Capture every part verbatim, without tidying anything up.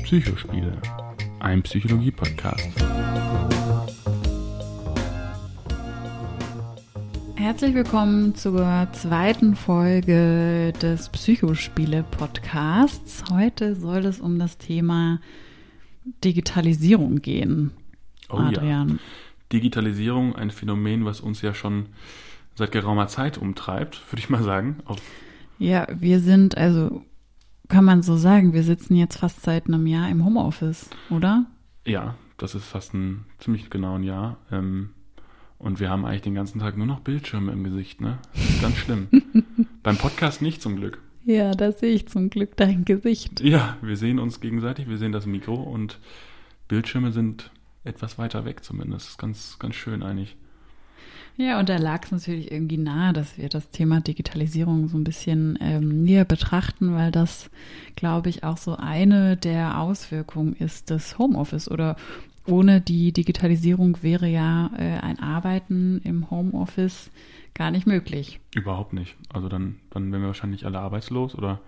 Psychospiele, ein Psychologie-Podcast. Herzlich willkommen zur zweiten Folge des Psychospiele-Podcasts. Heute soll es um das Thema Digitalisierung gehen. Oh Adrian. Ja, Digitalisierung, ein Phänomen, was uns ja schon seit geraumer Zeit umtreibt, würde ich mal sagen. Auf Ja, wir sind, also kann man so sagen, wir sitzen jetzt fast seit einem Jahr im Homeoffice, oder? Ja, das ist fast ein ziemlich genau ein Jahr. Ähm, und wir haben eigentlich den ganzen Tag nur noch Bildschirme im Gesicht, ne? Das ist ganz schlimm. Beim Podcast nicht zum Glück. Ja, da sehe ich zum Glück dein Gesicht. Ja, wir sehen uns gegenseitig, wir sehen das Mikro und Bildschirme sind etwas weiter weg zumindest. Das ist ganz, ganz schön eigentlich. Ja, und da lag es natürlich irgendwie nahe, dass wir das Thema Digitalisierung so ein bisschen ähm, näher betrachten, weil das, glaube ich, auch so eine der Auswirkungen ist des Homeoffice. Oder ohne die Digitalisierung wäre ja äh, ein Arbeiten im Homeoffice gar nicht möglich. Überhaupt nicht. Also dann, dann wären wir wahrscheinlich alle arbeitslos oder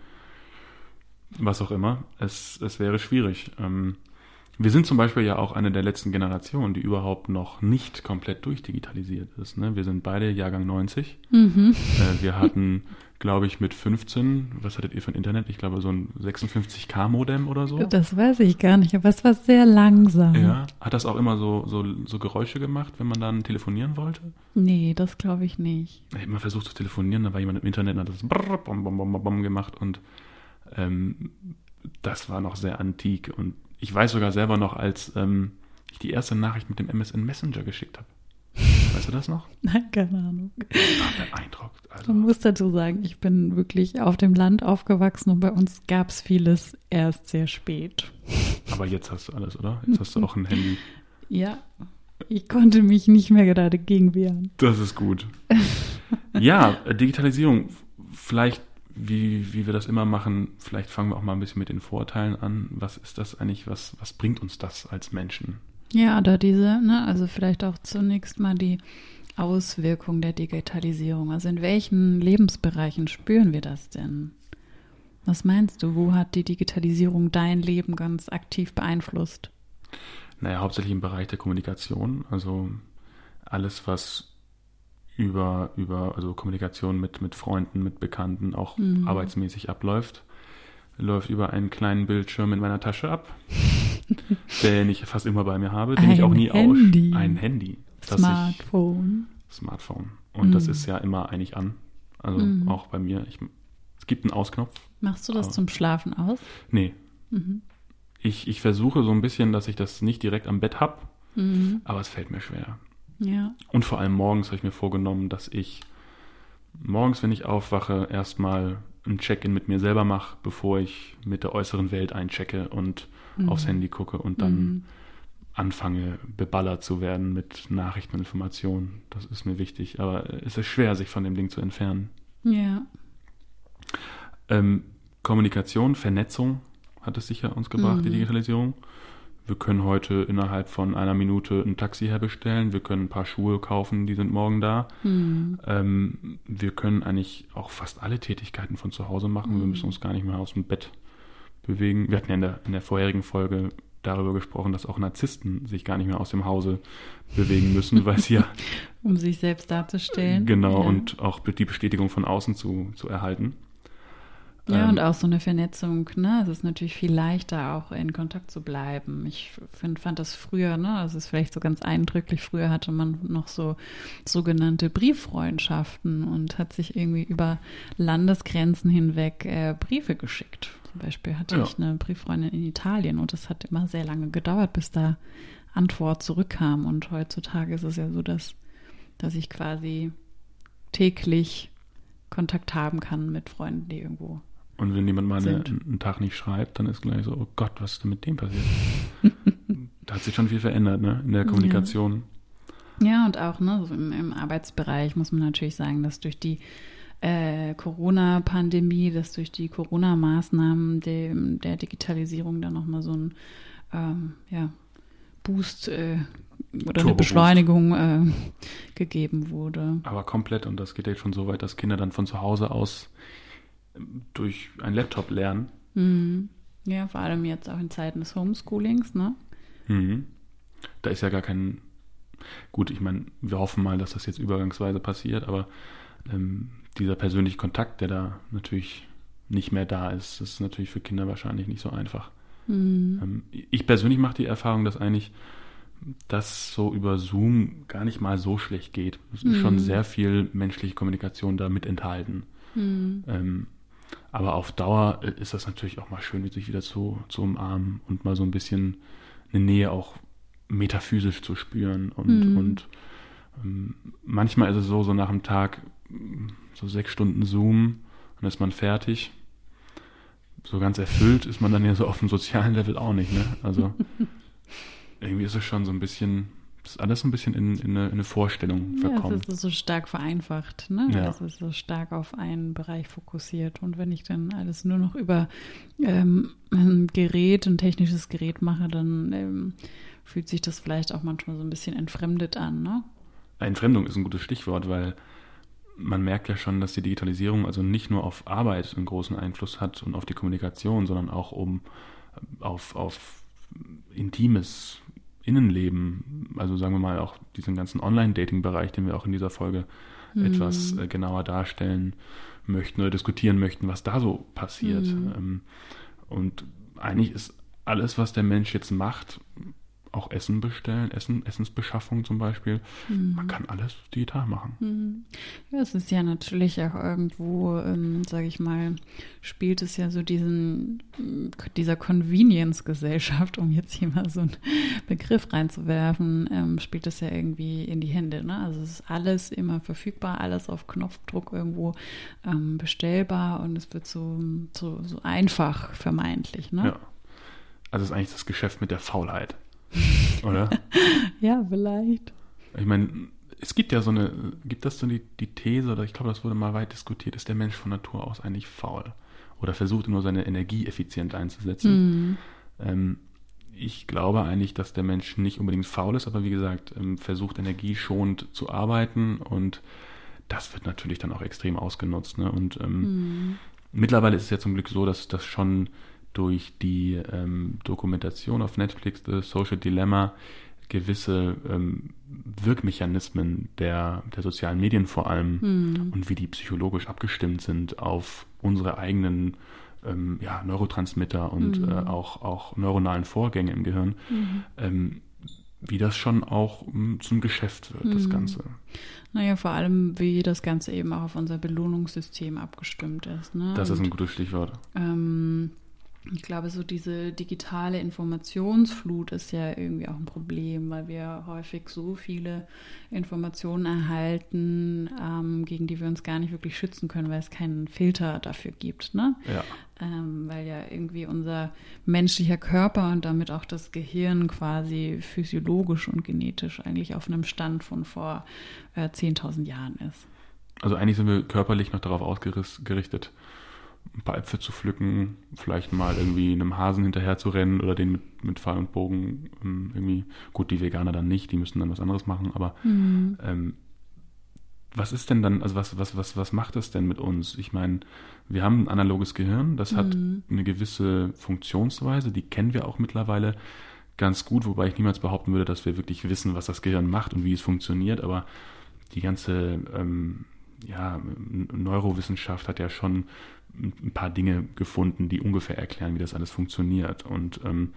was auch immer. Es, es wäre schwierig. Ähm, Wir sind zum Beispiel ja auch eine der letzten Generationen, die überhaupt noch nicht komplett durchdigitalisiert ist. Ne? Wir sind beide Jahrgang neunzig. Mhm. Äh, wir hatten, glaube ich, mit fünfzehn, was hattet ihr für ein Internet? Ich glaube, so ein sechsundfünfzig K Modem oder so. Das weiß ich gar nicht, aber es war sehr langsam. Ja, hat das auch immer so, so, so Geräusche gemacht, wenn man dann telefonieren wollte? Nee, das glaube ich nicht. Ich habe immer versucht zu telefonieren, da war jemand im Internet und hat das brrr, bom, bom, bom, bom gemacht und ähm, das war noch sehr antik und ich weiß sogar selber noch, als ähm, ich die erste Nachricht mit dem M S N Messenger geschickt habe. Weißt du das noch? Nein, keine Ahnung. War beeindruckt. Also, Man muss dazu sagen, ich bin wirklich auf dem Land aufgewachsen und bei uns gab es vieles erst sehr spät. aber jetzt hast du alles, oder? Jetzt hast du auch ein Handy. Ja, ich konnte mich nicht mehr gerade dagegen wehren. Das ist gut. Ja, Digitalisierung. Vielleicht, wie, wie wir das immer machen, vielleicht fangen wir auch mal ein bisschen mit den Vorteilen an. Was ist das eigentlich? Was, was bringt uns das als Menschen? Ja, oder diese, ne, also vielleicht auch zunächst mal die Auswirkung der Digitalisierung. Also in welchen Lebensbereichen spüren wir das denn? Was meinst du, wo hat die Digitalisierung dein Leben ganz aktiv beeinflusst? Naja, hauptsächlich im Bereich der Kommunikation. Also alles, was über, über also Kommunikation mit, mit Freunden, mit Bekannten, auch Mhm. arbeitsmäßig abläuft, läuft über einen kleinen Bildschirm in meiner Tasche ab, den ich fast immer bei mir habe, den Ein ich auch nie Handy. aus. Ein Handy. das Smartphone. Ich, Smartphone. Und Mhm. das ist ja immer eigentlich an. Also Mhm. auch bei mir. Ich, es gibt einen Ausknopf. Machst du das Aber- zum Schlafen aus? Nee. Mhm. Ich, ich versuche so ein bisschen, dass ich das nicht direkt am Bett habe, Mhm. aber es fällt mir schwer. Ja. Und vor allem morgens habe ich mir vorgenommen, dass ich morgens, wenn ich aufwache, erstmal ein Check-in mit mir selber mache, bevor ich mit der äußeren Welt einchecke und Mhm. aufs Handy gucke und dann Mhm. anfange, beballert zu werden mit Nachrichten und Informationen. Das ist mir wichtig, aber es ist schwer, sich von dem Ding zu entfernen. Ja. Ähm, Kommunikation, Vernetzung hat es sicher uns gebracht, Mhm. die Digitalisierung. Wir können heute innerhalb von einer Minute ein Taxi herbestellen. Wir können ein paar Schuhe kaufen, die sind morgen da. Mhm. Ähm, wir können eigentlich auch fast alle Tätigkeiten von zu Hause machen. Wir Mhm. müssen uns gar nicht mehr aus dem Bett bewegen. Wir hatten ja in der, in der vorherigen Folge darüber gesprochen, dass auch Narzissten sich gar nicht mehr aus dem Hause bewegen müssen, weil sie ja Um sich selbst darzustellen. genau Ja. und auch die Bestätigung von außen zu, zu erhalten. Ja, Ähm, und auch so eine Vernetzung, ne? Es ist natürlich viel leichter, auch in Kontakt zu bleiben. Ich find, fand das früher, ne? Das ist vielleicht so ganz eindrücklich. Früher hatte man noch so sogenannte Brieffreundschaften und hat sich irgendwie über Landesgrenzen hinweg äh, Briefe geschickt. Zum Beispiel hatte Ja. ich eine Brieffreundin in Italien und es hat immer sehr lange gedauert, bis da Antwort zurückkam. Und heutzutage ist es ja so, dass, dass ich quasi täglich Kontakt haben kann mit Freunden, die irgendwo Und wenn jemand mal eine, sind. einen Tag nicht schreibt, dann ist gleich so, oh Gott, was ist denn mit dem passiert? Da hat sich schon viel verändert, ne, in der Kommunikation. Ja, und auch ne, so im, im Arbeitsbereich muss man natürlich sagen, dass durch die äh, Corona-Pandemie, dass durch die Corona-Maßnahmen dem, der Digitalisierung dann nochmal so ein ähm, ja, Boost äh, oder eine Turbo-Boost. Beschleunigung äh, gegeben wurde. Aber komplett, und das geht jetzt schon so weit, dass Kinder dann von zu Hause aus durch einen Laptop lernen. Mhm. Ja, vor allem jetzt auch in Zeiten des Homeschoolings, ne? Mhm. Da ist ja gar kein, gut, ich meine, wir hoffen mal, dass das jetzt übergangsweise passiert, aber ähm, dieser persönliche Kontakt, der da natürlich nicht mehr da ist, ist natürlich für Kinder wahrscheinlich nicht so einfach. Mhm. Ähm, ich persönlich mache die Erfahrung, dass eigentlich das so über Zoom gar nicht mal so schlecht geht. Es ist mhm. schon sehr viel menschliche Kommunikation da mit enthalten. Mhm. Ähm, aber auf Dauer ist das natürlich auch mal schön, sich wieder zu, zu umarmen und mal so ein bisschen eine Nähe auch metaphysisch zu spüren. Und, mhm. und ähm, manchmal ist es so, so nach dem Tag so sechs Stunden Zoom, dann ist man fertig. So ganz erfüllt ist man dann ja so auf dem sozialen Level auch nicht, ne? Also irgendwie ist es schon so ein bisschen, das ist alles so ein bisschen in, in, eine, in eine Vorstellung verkommen. Ja, es ist so stark vereinfacht, ne? Ja. Es ist so stark auf einen Bereich fokussiert. Und wenn ich dann alles nur noch über ähm, ein Gerät, ein technisches Gerät mache, dann ähm, fühlt sich das vielleicht auch manchmal so ein bisschen entfremdet an, ne? Entfremdung ist ein gutes Stichwort, weil man merkt ja schon, dass die Digitalisierung also nicht nur auf Arbeit einen großen Einfluss hat und auf die Kommunikation, sondern auch um auf, auf intimes Innenleben, also sagen wir mal auch diesen ganzen Online-Dating-Bereich, den wir auch in dieser Folge mhm. etwas äh, genauer darstellen möchten oder diskutieren möchten, was da so passiert. Mhm. Ähm, und eigentlich ist alles, was der Mensch jetzt macht, auch Essen bestellen, Essen, Essensbeschaffung zum Beispiel. Mhm. Man kann alles digital machen. Mhm. Ja, es ist ja natürlich auch irgendwo, ähm, sage ich mal, spielt es ja so diesen, dieser Convenience-Gesellschaft, um jetzt hier mal so einen Begriff reinzuwerfen, ähm, spielt es ja irgendwie in die Hände. Ne? Also es ist alles immer verfügbar, alles auf Knopfdruck irgendwo ähm, bestellbar und es wird so, so, so einfach vermeintlich. Ne? Ja, also es ist eigentlich das Geschäft mit der Faulheit. Oder? Ja, vielleicht. Ich meine, es gibt ja so eine, gibt das so die, die These, oder ich glaube, das wurde mal weit diskutiert, ist der Mensch von Natur aus eigentlich faul? Oder versucht nur seine Energie effizient einzusetzen? Mhm. Ähm, ich glaube eigentlich, dass der Mensch nicht unbedingt faul ist, aber wie gesagt, ähm, versucht energieschonend zu arbeiten und das wird natürlich dann auch extrem ausgenutzt. Ne? Und ähm, mhm. mittlerweile ist es ja zum Glück so, dass das schon durch die ähm, Dokumentation auf Netflix, The Social Dilemma, gewisse ähm, Wirkmechanismen der, der sozialen Medien vor allem mhm. und wie die psychologisch abgestimmt sind auf unsere eigenen ähm, ja, Neurotransmitter und mhm. äh, auch, auch neuronalen Vorgänge im Gehirn, mhm. ähm, wie das schon auch m, zum Geschäft wird, mhm. das Ganze. Naja, vor allem, wie das Ganze eben auch auf unser Belohnungssystem abgestimmt ist. Ne? Das ist und, ein gutes Stichwort. Ähm, Ich glaube, so diese digitale Informationsflut ist ja irgendwie auch ein Problem, weil wir häufig so viele Informationen erhalten, ähm, gegen die wir uns gar nicht wirklich schützen können, weil es keinen Filter dafür gibt, ne? Ja. Ähm, weil ja irgendwie unser menschlicher Körper und damit auch das Gehirn quasi physiologisch und genetisch eigentlich auf einem Stand von vor äh, zehntausend Jahren ist. Also eigentlich sind wir körperlich noch darauf ausgerichtet, ein paar Äpfel zu pflücken, vielleicht mal irgendwie einem Hasen hinterher zu rennen oder den mit, mit Pfeil und Bogen irgendwie, gut, die Veganer dann nicht, die müssen dann was anderes machen, aber mhm. ähm, was ist denn dann, also was, was, was, was macht es denn mit uns? Ich meine, wir haben ein analoges Gehirn, das hat mhm. eine gewisse Funktionsweise, die kennen wir auch mittlerweile ganz gut, wobei ich niemals behaupten würde, dass wir wirklich wissen, was das Gehirn macht und wie es funktioniert, aber die ganze ähm, ja, Neurowissenschaft hat ja schon ein paar Dinge gefunden, die ungefähr erklären, wie das alles funktioniert. Und ähm,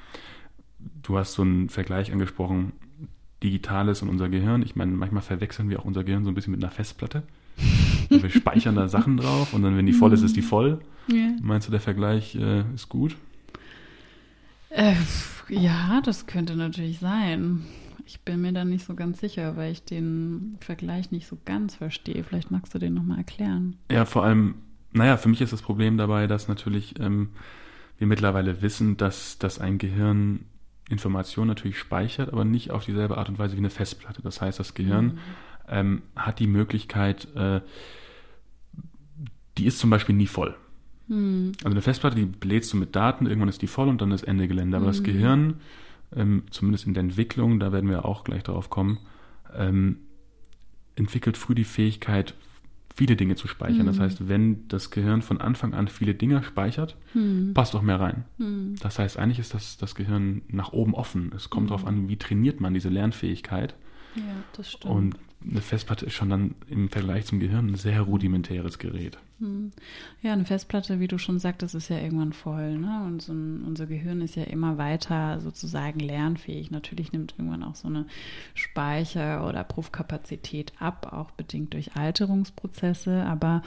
du hast so einen Vergleich angesprochen, Digitales und unser Gehirn. Ich meine, manchmal verwechseln wir auch unser Gehirn so ein bisschen mit einer Festplatte. Wir speichern da Sachen drauf und dann, wenn die voll ist, ist die voll. Yeah. Meinst du, der Vergleich äh, ist gut? Äh, ja, das könnte natürlich sein. Ich bin mir da nicht so ganz sicher, weil ich den Vergleich nicht so ganz verstehe. Vielleicht magst du den nochmal erklären. Ja, vor allem, naja, für mich ist das Problem dabei, dass natürlich ähm, wir mittlerweile wissen, dass, dass ein Gehirn Informationen natürlich speichert, aber nicht auf dieselbe Art und Weise wie eine Festplatte. Das heißt, das Gehirn mhm. ähm, hat die Möglichkeit, äh, die ist zum Beispiel nie voll. Mhm. Also eine Festplatte, die belädst du mit Daten, irgendwann ist die voll und dann ist Ende Gelände. Aber mhm. das Gehirn, ähm, zumindest in der Entwicklung, da werden wir auch gleich darauf kommen, ähm, entwickelt früh die Fähigkeit, viele Dinge zu speichern. Mhm. Das heißt, wenn das Gehirn von Anfang an viele Dinge speichert, mhm. passt auch mehr rein. Mhm. Das heißt, eigentlich ist das, das Gehirn nach oben offen. Es kommt mhm. darauf an, wie trainiert man diese Lernfähigkeit. Ja, das stimmt. Und eine Festplatte ist schon dann im Vergleich zum Gehirn ein sehr rudimentäres Gerät. Ja, eine Festplatte, wie du schon sagtest, ist ja irgendwann voll, ne? Und so ein, unser Gehirn ist ja immer weiter sozusagen lernfähig. Natürlich nimmt irgendwann auch so eine Speicher- oder Abrufkapazität ab, auch bedingt durch Alterungsprozesse. Aber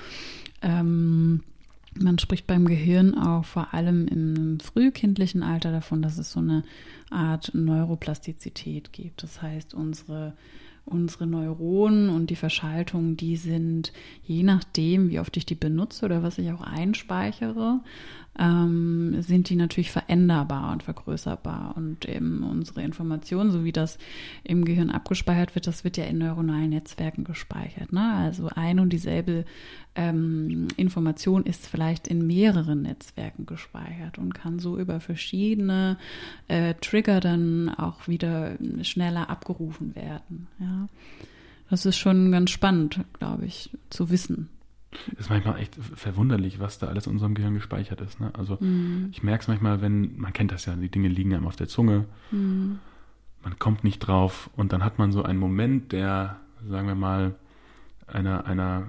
ähm, man spricht beim Gehirn auch vor allem im frühkindlichen Alter davon, dass es so eine Art Neuroplastizität gibt. Das heißt, unsere Unsere Neuronen und die Verschaltungen, die sind, je nachdem, wie oft ich die benutze oder was ich auch einspeichere, ähm, sind die natürlich veränderbar und vergrößerbar. Und eben unsere Informationen, so wie das im Gehirn abgespeichert wird, das wird ja in neuronalen Netzwerken gespeichert. Ne? Also ein und dieselbe ähm, Information ist vielleicht in mehreren Netzwerken gespeichert und kann so über verschiedene äh, Trigger dann auch wieder schneller abgerufen werden. Ja? Das ist schon ganz spannend, glaube ich, zu wissen. Ist manchmal echt verwunderlich, was da alles in unserem Gehirn gespeichert ist. Ne? Also mm. ich merke es manchmal, wenn, man kennt das ja, die Dinge liegen einem auf der Zunge, mm. man kommt nicht drauf und dann hat man so einen Moment der, sagen wir mal, einer, einer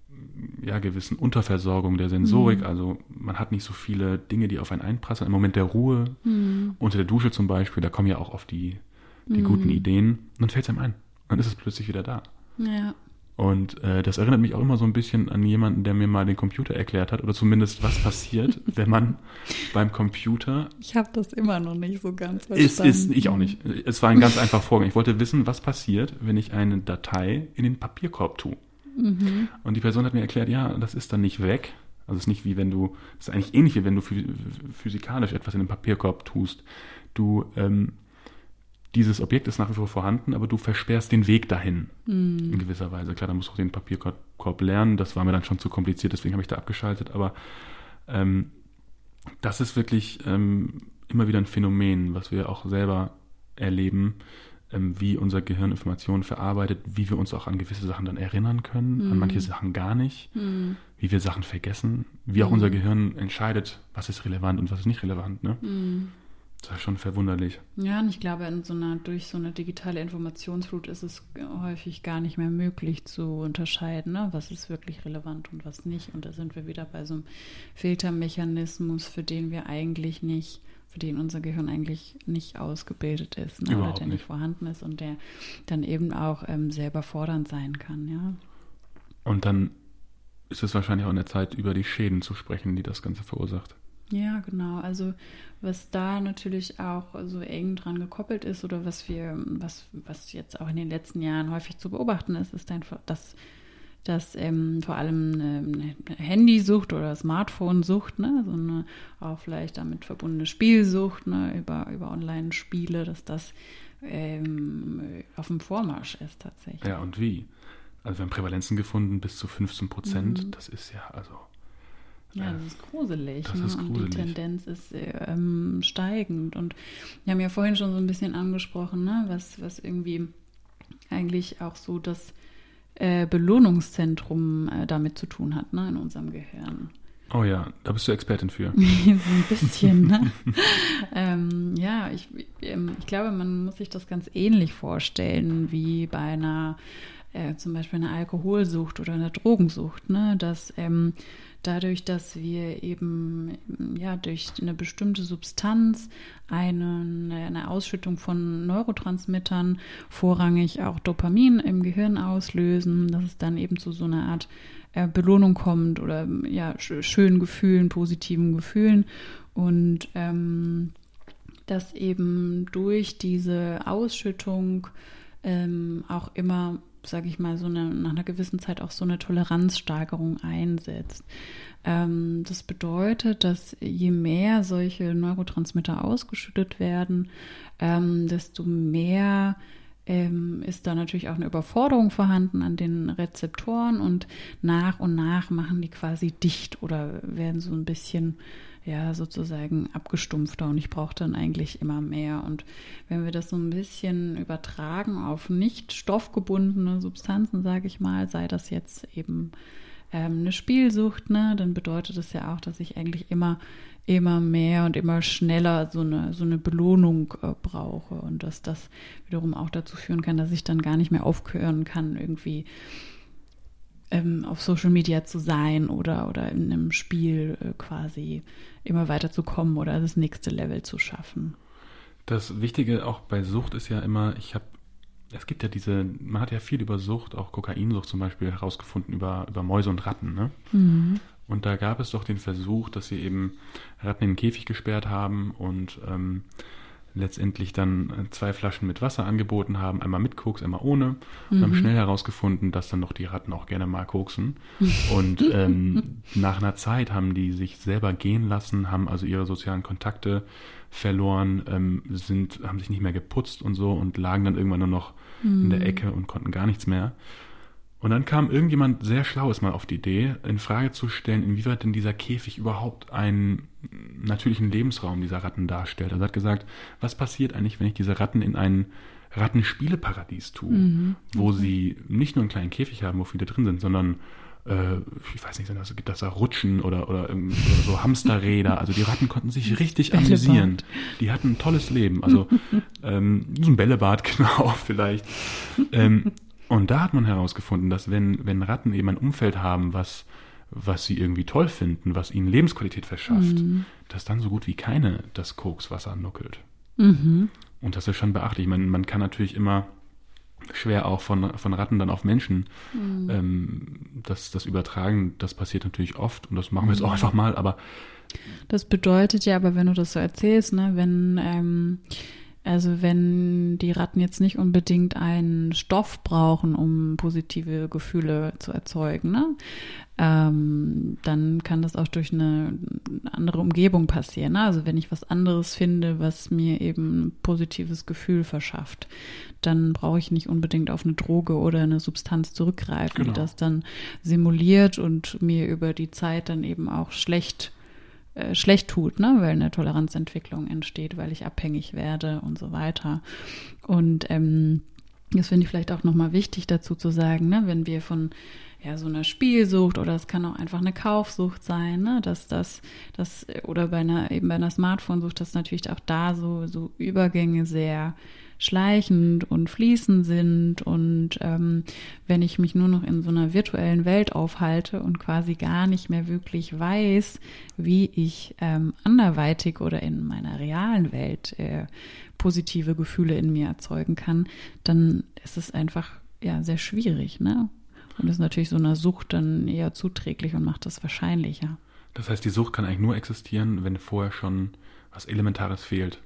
ja, gewissen Unterversorgung der Sensorik. Mm. Also man hat nicht so viele Dinge, die auf einen einprasseln. Ein Moment der Ruhe, mm. unter der Dusche zum Beispiel, da kommen ja auch oft die, die mm. guten Ideen. Und dann fällt es einem ein. Dann ist es plötzlich wieder da. Ja. Und äh, das erinnert mich auch immer so ein bisschen an jemanden, der mir mal den Computer erklärt hat, oder zumindest was passiert, wenn man beim Computer... Ich habe das immer noch nicht so ganz verstanden. Ist, ist, ich auch nicht. Es war ein ganz einfacher Vorgang. Ich wollte wissen, was passiert, wenn ich eine Datei in den Papierkorb tue. Mhm. Und die Person hat mir erklärt, ja, das ist dann nicht weg. Also es ist nicht wie wenn du, es ist eigentlich ähnlich wie wenn du physikalisch etwas in den Papierkorb tust. Du... Ähm, Dieses Objekt ist nach wie vor vorhanden, aber du versperrst den Weg dahin mm. in gewisser Weise. Klar, da musst du auch den Papierkorb lernen. Das war mir dann schon zu kompliziert, deswegen habe ich da abgeschaltet. Aber ähm, das ist wirklich ähm, immer wieder ein Phänomen, was wir auch selber erleben, ähm, wie unser Gehirn Informationen verarbeitet, wie wir uns auch an gewisse Sachen dann erinnern können, mm. an manche Sachen gar nicht, mm. wie wir Sachen vergessen, wie auch mm. unser Gehirn entscheidet, was ist relevant und was ist nicht relevant, ne? Mm. Das ist schon verwunderlich. Ja, und ich glaube, in so einer, durch so eine digitale Informationsflut ist es häufig gar nicht mehr möglich zu unterscheiden, ne? Was ist wirklich relevant und was nicht. Und da sind wir wieder bei so einem Filtermechanismus, für den wir eigentlich nicht, für den unser Gehirn eigentlich nicht ausgebildet ist, ne? Oder der nicht. nicht vorhanden ist und der dann eben auch ähm, selber fordernd sein kann, ja. Und dann ist es wahrscheinlich auch an der Zeit, über die Schäden zu sprechen, die das Ganze verursacht. Ja, genau. Also was da natürlich auch so eng dran gekoppelt ist oder was wir, was, was jetzt auch in den letzten Jahren häufig zu beobachten ist, ist einfach, dass, dass ähm, vor allem eine Handysucht oder Smartphone-Sucht, ne, so eine auch vielleicht damit verbundene Spielsucht, ne, über, über Online-Spiele, dass das ähm, auf dem Vormarsch ist tatsächlich. Ja, und wie? Also wir haben Prävalenzen gefunden bis zu fünfzehn Prozent. Mhm. Das ist ja also... Ja, das ist gruselig. Das ist ne? gruselig. Und die Tendenz ist ähm, steigend. Und wir haben ja vorhin schon so ein bisschen angesprochen, ne? was, was irgendwie eigentlich auch so das äh, Belohnungszentrum äh, damit zu tun hat, ne? In unserem Gehirn. Oh ja, da bist du Expertin für. so ein bisschen, ne? ähm, ja, ich, ich glaube, man muss sich das ganz ähnlich vorstellen wie bei einer, äh, zum Beispiel einer Alkoholsucht oder einer Drogensucht, ne? Dass ähm, dadurch, dass wir eben ja durch eine bestimmte Substanz eine, eine Ausschüttung von Neurotransmittern, vorrangig auch Dopamin im Gehirn auslösen, dass es dann eben zu so einer Art äh, Belohnung kommt oder ja schönen Gefühlen, positiven Gefühlen und ähm, dass eben durch diese Ausschüttung ähm, auch immer, sage ich mal, so eine, nach einer gewissen Zeit auch so eine Toleranzsteigerung einsetzt. Ähm, das bedeutet, dass je mehr solche Neurotransmitter ausgeschüttet werden, ähm, desto mehr ähm, ist da natürlich auch eine Überforderung vorhanden an den Rezeptoren und nach und nach machen die quasi dicht oder werden so ein bisschen ja sozusagen abgestumpfter und ich brauche dann eigentlich immer mehr. Und wenn wir das so ein bisschen übertragen auf nicht stoffgebundene Substanzen, sage ich mal, sei das jetzt eben ähm, eine Spielsucht, ne, dann bedeutet das ja auch, dass ich eigentlich immer immer mehr und immer schneller so eine so eine Belohnung äh, brauche und dass das wiederum auch dazu führen kann, dass ich dann gar nicht mehr aufhören kann, irgendwie ähm, auf Social Media zu sein oder oder in einem Spiel äh, quasi immer weiter zu kommen oder das nächste Level zu schaffen. Das Wichtige auch bei Sucht ist ja immer, ich habe, es gibt ja diese, man hat ja viel über Sucht, auch Kokainsucht zum Beispiel herausgefunden über über Mäuse und Ratten, ne? Mhm. Und da gab es doch den Versuch, dass sie eben Ratten in den Käfig gesperrt haben und ähm, letztendlich dann zwei Flaschen mit Wasser angeboten haben, einmal mit Koks, einmal ohne. Und mhm. haben schnell herausgefunden, dass dann doch die Ratten auch gerne mal koksen. Und ähm, nach einer Zeit haben die sich selber gehen lassen, haben also ihre sozialen Kontakte verloren, ähm, sind, haben sich nicht mehr geputzt und so und lagen dann irgendwann nur noch mhm. in der Ecke und konnten gar nichts mehr. Und dann kam irgendjemand sehr Schlaues mal auf die Idee, in Frage zu stellen, inwieweit denn dieser Käfig überhaupt einen natürlichen Lebensraum dieser Ratten darstellt. Er hat gesagt, was passiert eigentlich, wenn ich diese Ratten in ein Rattenspieleparadies tue, mhm. wo sie nicht nur einen kleinen Käfig haben, wo viele drin sind, sondern, äh, ich weiß nicht, also gibt das da Rutschen oder, oder, oder so Hamsterräder. Also die Ratten konnten sich richtig Bällebad. amüsieren. Die hatten ein tolles Leben. Also ähm, so ein Bällebad, genau, vielleicht. Ähm, Und da hat man herausgefunden, dass wenn, wenn Ratten eben ein Umfeld haben, was, was sie irgendwie toll finden, was ihnen Lebensqualität verschafft, mhm. dass dann so gut wie keine das Kokswasser nuckelt. Mhm. Und das ist schon beachtlich. Man, man kann natürlich immer schwer auch von, von Ratten dann auf Menschen mhm. ähm, das, das übertragen. Das passiert natürlich oft und das machen wir jetzt auch einfach mal. Aber das bedeutet ja aber, wenn du das so erzählst, ne, wenn... Ähm Also wenn die Ratten jetzt nicht unbedingt einen Stoff brauchen, um positive Gefühle zu erzeugen, ne? ähm, dann kann das auch durch eine andere Umgebung passieren. Ne? Also wenn ich was anderes finde, was mir eben ein positives Gefühl verschafft, dann brauche ich nicht unbedingt auf eine Droge oder eine Substanz zurückgreifen, genau. die das dann simuliert und mir über die Zeit dann eben auch schlecht schlecht tut, ne, weil eine Toleranzentwicklung entsteht, weil ich abhängig werde und so weiter. Und ähm, das finde ich vielleicht auch nochmal wichtig dazu zu sagen, ne, wenn wir von ja so einer Spielsucht oder es kann auch einfach eine Kaufsucht sein, ne, dass das, das oder bei einer eben bei einer Smartphone-Sucht, dass natürlich auch da so so Übergänge sehr schleichend und fließend sind und ähm, wenn ich mich nur noch in so einer virtuellen Welt aufhalte und quasi gar nicht mehr wirklich weiß, wie ich ähm, anderweitig oder in meiner realen Welt äh, positive Gefühle in mir erzeugen kann, dann ist es einfach ja sehr schwierig, ne? Und ist natürlich so einer Sucht dann eher zuträglich und macht das wahrscheinlicher. Das heißt, die Sucht kann eigentlich nur existieren, wenn vorher schon was Elementares fehlt.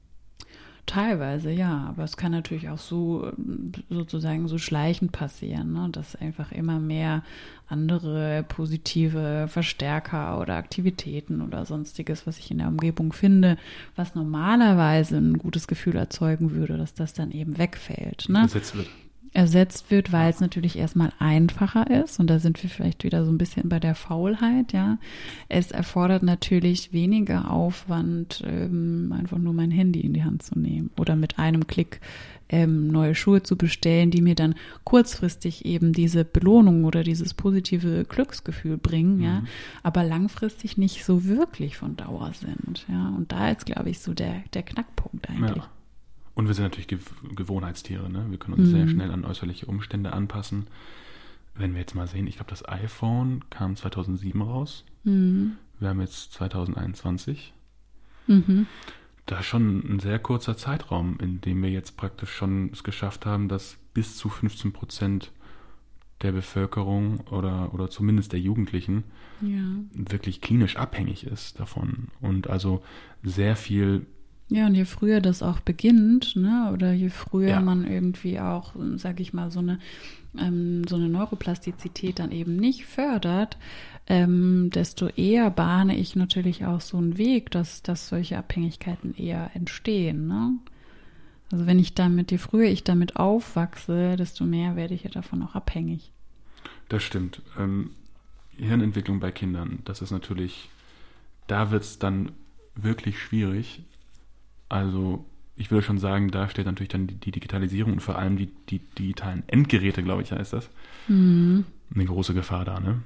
Teilweise, ja, aber es kann natürlich auch so sozusagen so schleichend passieren, ne? Dass einfach immer mehr andere positive Verstärker oder Aktivitäten oder sonstiges, was ich in der Umgebung finde, was normalerweise ein gutes Gefühl erzeugen würde, dass das dann eben wegfällt. Ne? Ersetzt wird. Ersetzt wird, weil es natürlich erstmal einfacher ist und da sind wir vielleicht wieder so ein bisschen bei der Faulheit, ja. Es erfordert natürlich weniger Aufwand, ähm, einfach nur mein Handy in die Hand zu nehmen oder mit einem Klick ähm, neue Schuhe zu bestellen, die mir dann kurzfristig eben diese Belohnung oder dieses positive Glücksgefühl bringen, mhm. ja, aber langfristig nicht so wirklich von Dauer sind, ja. Und da ist, glaube ich, so der, der Knackpunkt eigentlich. Ja. Und wir sind natürlich Gew- Gewohnheitstiere, ne? Wir können uns mhm. sehr schnell an äußerliche Umstände anpassen. Wenn wir jetzt mal sehen, ich glaube, das iPhone kam zweitausendsieben raus. Mhm. Wir haben jetzt zweitausendeinundzwanzig. Mhm. Da ist schon ein sehr kurzer Zeitraum, in dem wir jetzt praktisch schon es geschafft haben, dass bis zu fünfzehn Prozent der Bevölkerung oder, oder zumindest der Jugendlichen ja. wirklich klinisch abhängig ist davon. Und also sehr viel. Ja, und je früher das auch beginnt, ne, oder je früher ja. man irgendwie auch, sag ich mal, so eine ähm, so eine Neuroplastizität dann eben nicht fördert, ähm, desto eher bahne ich natürlich auch so einen Weg, dass, dass solche Abhängigkeiten eher entstehen, ne? Also wenn ich damit, je früher ich damit aufwachse, desto mehr werde ich ja davon auch abhängig. Das stimmt. Ähm, Hirnentwicklung bei Kindern, das ist natürlich da wird es dann wirklich schwierig. Also ich würde schon sagen, da steht natürlich dann die, die Digitalisierung und vor allem die, die digitalen Endgeräte, glaube ich, heißt das, mhm. eine große Gefahr da, ne?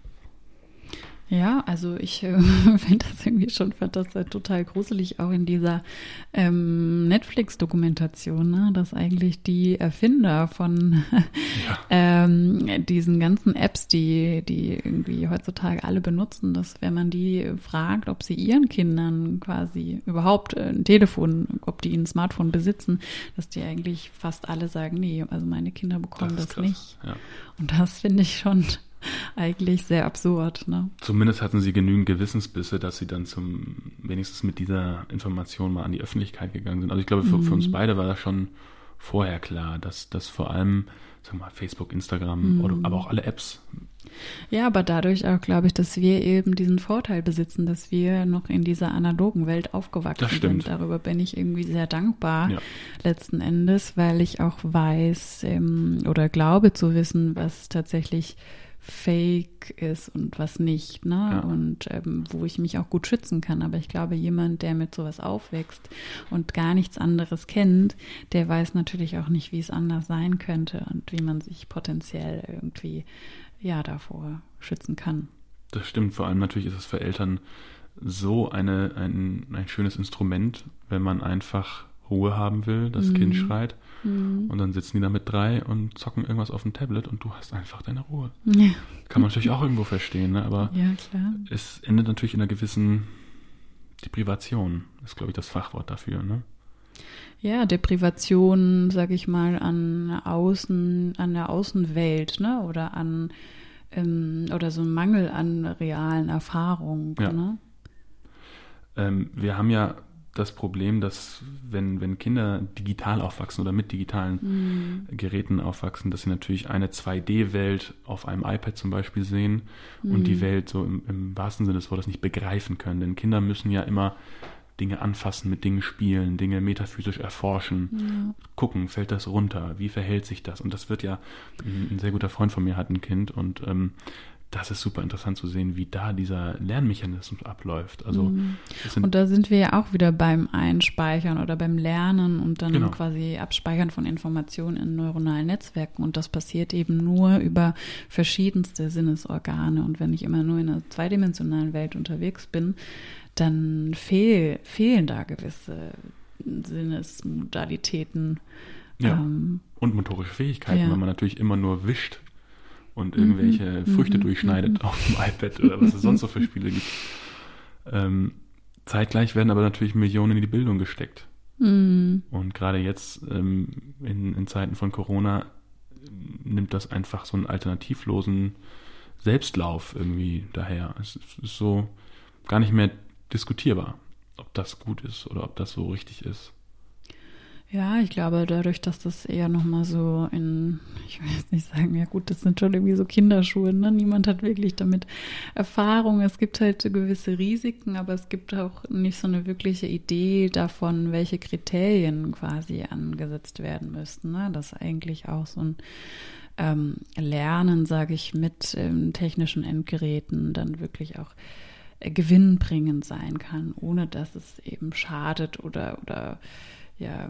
Ja, also ich äh, finde das irgendwie schon fand das halt total gruselig, auch in dieser ähm, Netflix-Dokumentation, ne, dass eigentlich die Erfinder von ja. ähm, diesen ganzen Apps, die, die irgendwie heutzutage alle benutzen, dass wenn man die fragt, ob sie ihren Kindern quasi überhaupt ein Telefon, ob die ein Smartphone besitzen, dass die eigentlich fast alle sagen, nee, also meine Kinder bekommen das, das nicht. Ja. Und das finde ich schon eigentlich sehr absurd, ne? Zumindest hatten sie genügend Gewissensbisse, dass sie dann zum wenigstens mit dieser Information mal an die Öffentlichkeit gegangen sind. Also ich glaube, für, mhm. für uns beide war das schon vorher klar, dass das vor allem, sag mal, Facebook, Instagram, mhm. oder, aber auch alle Apps. Ja, aber dadurch auch, glaube ich, dass wir eben diesen Vorteil besitzen, dass wir noch in dieser analogen Welt aufgewachsen sind. Darüber bin ich irgendwie sehr dankbar, ja. letzten Endes, weil ich auch weiß ähm, oder glaube zu wissen, was tatsächlich Fake ist und was nicht, ne? Ja. Und ähm, wo ich mich auch gut schützen kann. Aber ich glaube, jemand, der mit sowas aufwächst und gar nichts anderes kennt, der weiß natürlich auch nicht, wie es anders sein könnte und wie man sich potenziell irgendwie ja davor schützen kann. Das stimmt. Vor allem natürlich ist es für Eltern so eine, ein, ein schönes Instrument, wenn man einfach Ruhe haben will, das mhm. Kind schreit mhm. und dann sitzen die da mit drei und zocken irgendwas auf dem Tablet und du hast einfach deine Ruhe. Ja. Kann man natürlich auch irgendwo verstehen, ne? Aber ja, klar. Es endet natürlich in einer gewissen Deprivation, ist, glaube ich, das Fachwort dafür, ne? Ja, Deprivation, sage ich mal, an Außen, an der Außenwelt, ne? Oder an ähm, oder so ein Mangel an realen Erfahrungen, ja. ne? Ähm, wir haben ja das Problem, dass wenn, wenn Kinder digital aufwachsen oder mit digitalen mhm. Geräten aufwachsen, dass sie natürlich eine zwei D-Welt auf einem iPad zum Beispiel sehen mhm. und die Welt so im, im wahrsten Sinne des Wortes nicht begreifen können. Denn Kinder müssen ja immer Dinge anfassen, mit Dingen spielen, Dinge metaphysisch erforschen, ja. gucken, fällt das runter, wie verhält sich das? Und das wird ja, ein, ein sehr guter Freund von mir hat ein Kind und ähm, das ist super interessant zu sehen, wie da dieser Lernmechanismus abläuft. Also mhm. und da sind wir ja auch wieder beim Einspeichern oder beim Lernen und dann genau. quasi Abspeichern von Informationen in neuronalen Netzwerken. Und das passiert eben nur über verschiedenste Sinnesorgane. Und wenn ich immer nur in einer zweidimensionalen Welt unterwegs bin, dann fehl, fehlen da gewisse Sinnesmodalitäten. Ja. Ähm, und motorische Fähigkeiten, ja. weil man natürlich immer nur wischt und irgendwelche mhm, Früchte durchschneidet mhm. auf dem iPad oder was es sonst so für Spiele gibt. Ähm, zeitgleich werden aber natürlich Millionen in die Bildung gesteckt. Mhm. Und gerade jetzt ähm, in, in Zeiten von Corona nimmt das einfach so einen alternativlosen Selbstlauf irgendwie daher. Es ist so gar nicht mehr diskutierbar, ob das gut ist oder ob das so richtig ist. Ja, ich glaube, dadurch, dass das eher nochmal so in, ich will jetzt nicht sagen, ja gut, das sind schon irgendwie so Kinderschuhe, ne? Niemand hat wirklich damit Erfahrung. Es gibt halt so gewisse Risiken, aber es gibt auch nicht so eine wirkliche Idee davon, welche Kriterien quasi angesetzt werden müssten, ne? Dass eigentlich auch so ein ähm, Lernen, sage ich, mit ähm, technischen Endgeräten dann wirklich auch äh, gewinnbringend sein kann, ohne dass es eben schadet oder, oder ja,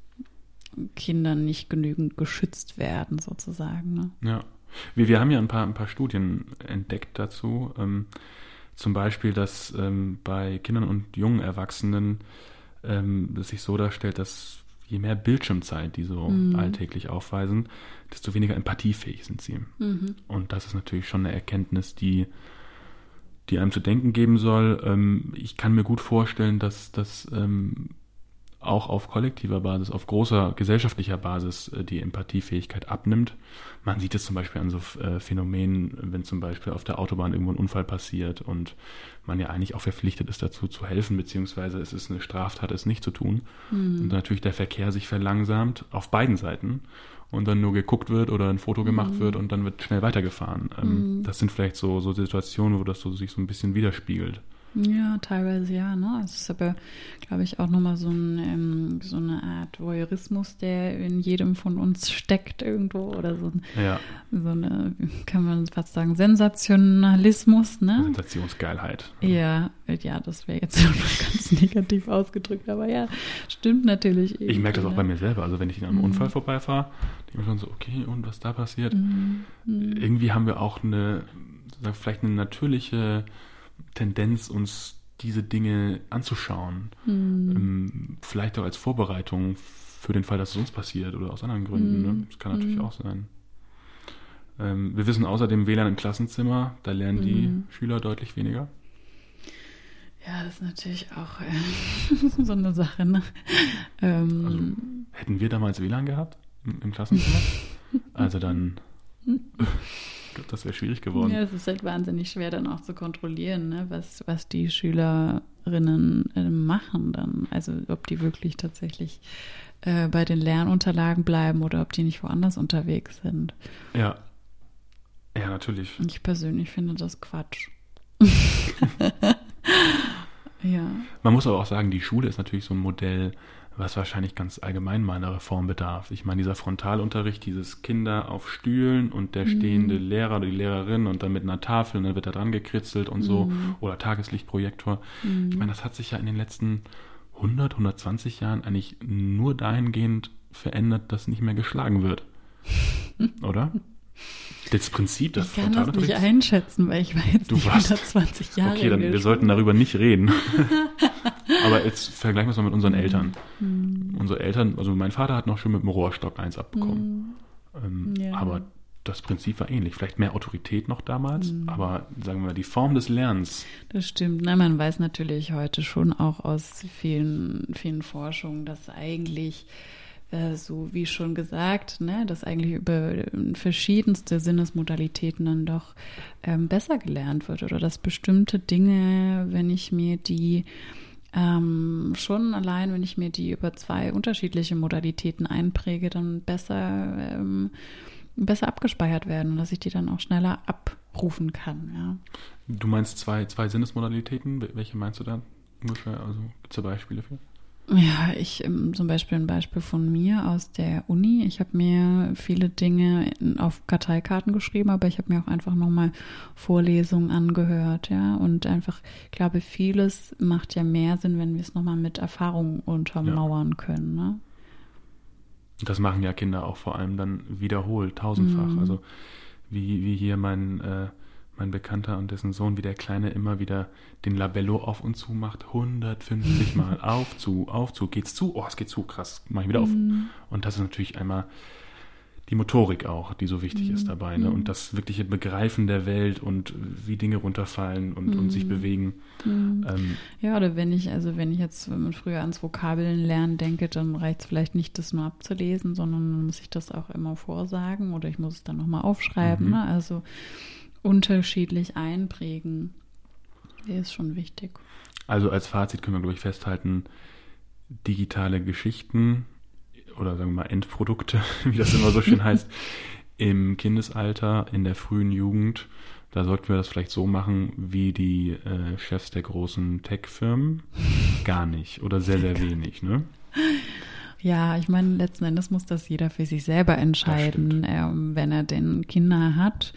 Kindern nicht genügend geschützt werden, sozusagen. Ne? Ja, wir, wir haben ja ein paar, ein paar Studien entdeckt dazu. Ähm, zum Beispiel, dass ähm, bei Kindern und jungen Erwachsenen ähm, es sich so darstellt, dass je mehr Bildschirmzeit die so mhm. alltäglich aufweisen, desto weniger empathiefähig sind sie. Mhm. Und das ist natürlich schon eine Erkenntnis, die, die einem zu denken geben soll. Ähm, ich kann mir gut vorstellen, dass das ähm, auch auf kollektiver Basis, auf großer gesellschaftlicher Basis äh, die Empathiefähigkeit abnimmt. Man sieht es zum Beispiel an so äh, Phänomenen, wenn zum Beispiel auf der Autobahn irgendwo ein Unfall passiert und man ja eigentlich auch verpflichtet ist, dazu zu helfen, beziehungsweise es ist eine Straftat, es nicht zu tun. Mhm. Und natürlich der Verkehr sich verlangsamt auf beiden Seiten und dann nur geguckt wird oder ein Foto gemacht mhm. wird und dann wird schnell weitergefahren. Ähm, mhm. Das sind vielleicht so, so Situationen, wo das so, sich so ein bisschen widerspiegelt. Ja, teilweise ja, ne? Es ist aber, glaube ich, auch nochmal so, ein, ähm, so eine Art Voyeurismus, der in jedem von uns steckt irgendwo oder so, ein, Ja. so eine, kann man fast sagen, Sensationalismus, ne? Sensationsgeilheit. Ja, ja, das wäre jetzt schon ganz negativ ausgedrückt, aber ja, stimmt natürlich. Ich merke das auch ne? bei mir selber. Also wenn ich an einem Mhm. Unfall vorbeifahre, denke ich mir schon so, okay, und was da passiert? Mhm. Mhm. Irgendwie haben wir auch eine, vielleicht eine natürliche Tendenz, uns diese Dinge anzuschauen. Mhm. Ähm, vielleicht auch als Vorbereitung für den Fall, dass es uns passiert oder aus anderen Gründen. Mhm. Ne? Das kann natürlich Mhm. auch sein. Ähm, wir wissen außerdem, W L A N im Klassenzimmer, da lernen die Mhm. Schüler deutlich weniger. Ja, das ist natürlich auch äh, so eine Sache, ne? Ähm, Also hätten wir damals W L A N gehabt im, im Klassenzimmer? Also dann, ich glaube, das wäre schwierig geworden. Ja, es ist halt wahnsinnig schwer dann auch zu kontrollieren, ne, was, was die Schülerinnen äh, machen dann. Also ob die wirklich tatsächlich äh, bei den Lernunterlagen bleiben oder ob die nicht woanders unterwegs sind. Ja. Ja, natürlich. Ich persönlich finde das Quatsch. Ja. Man muss aber auch sagen, die Schule ist natürlich so ein Modell, was wahrscheinlich ganz allgemein mal einer Reform bedarf. Ich meine, dieser Frontalunterricht, dieses Kinder auf Stühlen und der stehende Mhm. Lehrer oder die Lehrerin und dann mit einer Tafel und dann wird da dran gekritzelt und so Mhm. oder Tageslichtprojektor. Mhm. Ich meine, das hat sich ja in den letzten hundert, hundertzwanzig Jahren eigentlich nur dahingehend verändert, dass nicht mehr geschlagen wird. Oder? Das Prinzip, das Ich kann das nicht Frontalunterrichts- einschätzen, weil ich war jetzt Du nicht warst- hundertzwanzig Jahre Okay, dann in der wir Schule. sollten darüber nicht reden. Aber jetzt vergleichen wir es mal mit unseren Eltern. Mhm. Unsere Eltern, also mein Vater hat noch schon mit dem Rohrstock eins abbekommen. Ähm, Ja. Aber das Prinzip war ähnlich. Vielleicht mehr Autorität noch damals, Mhm. aber sagen wir mal, die Form des Lernens. Das stimmt. Na, man weiß natürlich heute schon auch aus vielen, vielen Forschungen, dass eigentlich, äh, so wie schon gesagt, ne, dass eigentlich über verschiedenste Sinnesmodalitäten dann doch ähm, besser gelernt wird oder dass bestimmte Dinge, wenn ich mir die ähm, schon allein, wenn ich mir die über zwei unterschiedliche Modalitäten einpräge, dann besser ähm, besser abgespeichert werden und dass ich die dann auch schneller abrufen kann, ja. Du meinst zwei, zwei Sinnesmodalitäten? Wel- Welche meinst du da ungefähr? Also gibt es da Beispiele für? Ja, ich ähm, zum Beispiel ein Beispiel von mir aus der Uni. Ich habe mir viele Dinge in, auf Karteikarten geschrieben, aber ich habe mir auch einfach nochmal Vorlesungen angehört, ja. Und einfach, ich glaube, vieles macht ja mehr Sinn, wenn wir es nochmal mit Erfahrung untermauern können, ne? Das machen ja Kinder auch vor allem dann wiederholt, tausendfach. Mhm. Also wie, wie hier mein, äh, mein Bekannter und dessen Sohn, wie der Kleine immer wieder den Labello auf und zu macht, hundertfünfzig Mal auf, zu, auf, zu, geht's zu, oh, es geht zu, krass, mach ich wieder auf. Mhm. Und das ist natürlich einmal die Motorik auch, die so wichtig ist dabei, ne? Mhm. Und das wirkliche Begreifen der Welt und wie Dinge runterfallen und, und sich Mhm. bewegen. Mhm. Ähm, Ja, oder wenn ich, also wenn ich jetzt wenn man früher ans Vokabeln lernen denke, dann reicht es vielleicht nicht, das nur abzulesen, sondern dann muss ich das auch immer vorsagen oder ich muss es dann nochmal aufschreiben, Mhm. ne? Also unterschiedlich einprägen, ist schon wichtig. Also als Fazit können wir, glaube ich, festhalten, digitale Geschichten oder sagen wir mal Endprodukte, wie das immer so schön heißt, im Kindesalter, in der frühen Jugend, da sollten wir das vielleicht so machen wie die äh, Chefs der großen Tech-Firmen. Gar nicht oder sehr, sehr wenig, ne? Ja, ich meine, letzten Endes muss das jeder für sich selber entscheiden, ähm, wenn er denn Kinder hat.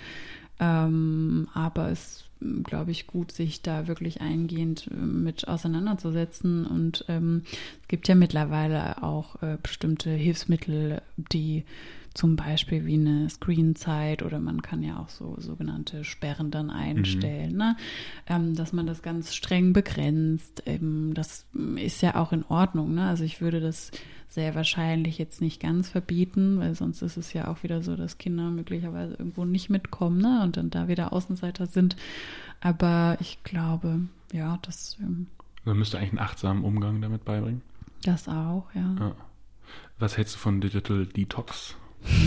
Ähm, aber es glaube ich, gut, sich da wirklich eingehend äh, mit auseinanderzusetzen. Und ähm, es gibt ja mittlerweile auch äh, bestimmte Hilfsmittel, die zum Beispiel wie eine Screenzeit oder man kann ja auch so sogenannte Sperren dann einstellen, mhm. ne? ähm, dass man das ganz streng begrenzt. Ähm, das ist ja auch in Ordnung, ne? Also ich würde das sehr wahrscheinlich jetzt nicht ganz verbieten, weil sonst ist es ja auch wieder so, dass Kinder möglicherweise irgendwo nicht mitkommen, ne? Und dann da wieder Außenseiter sind. Aber ich glaube, ja, das... Ähm, Man müsste eigentlich einen achtsamen Umgang damit beibringen. Das auch, ja. ja. Was hältst du von Digital Detox?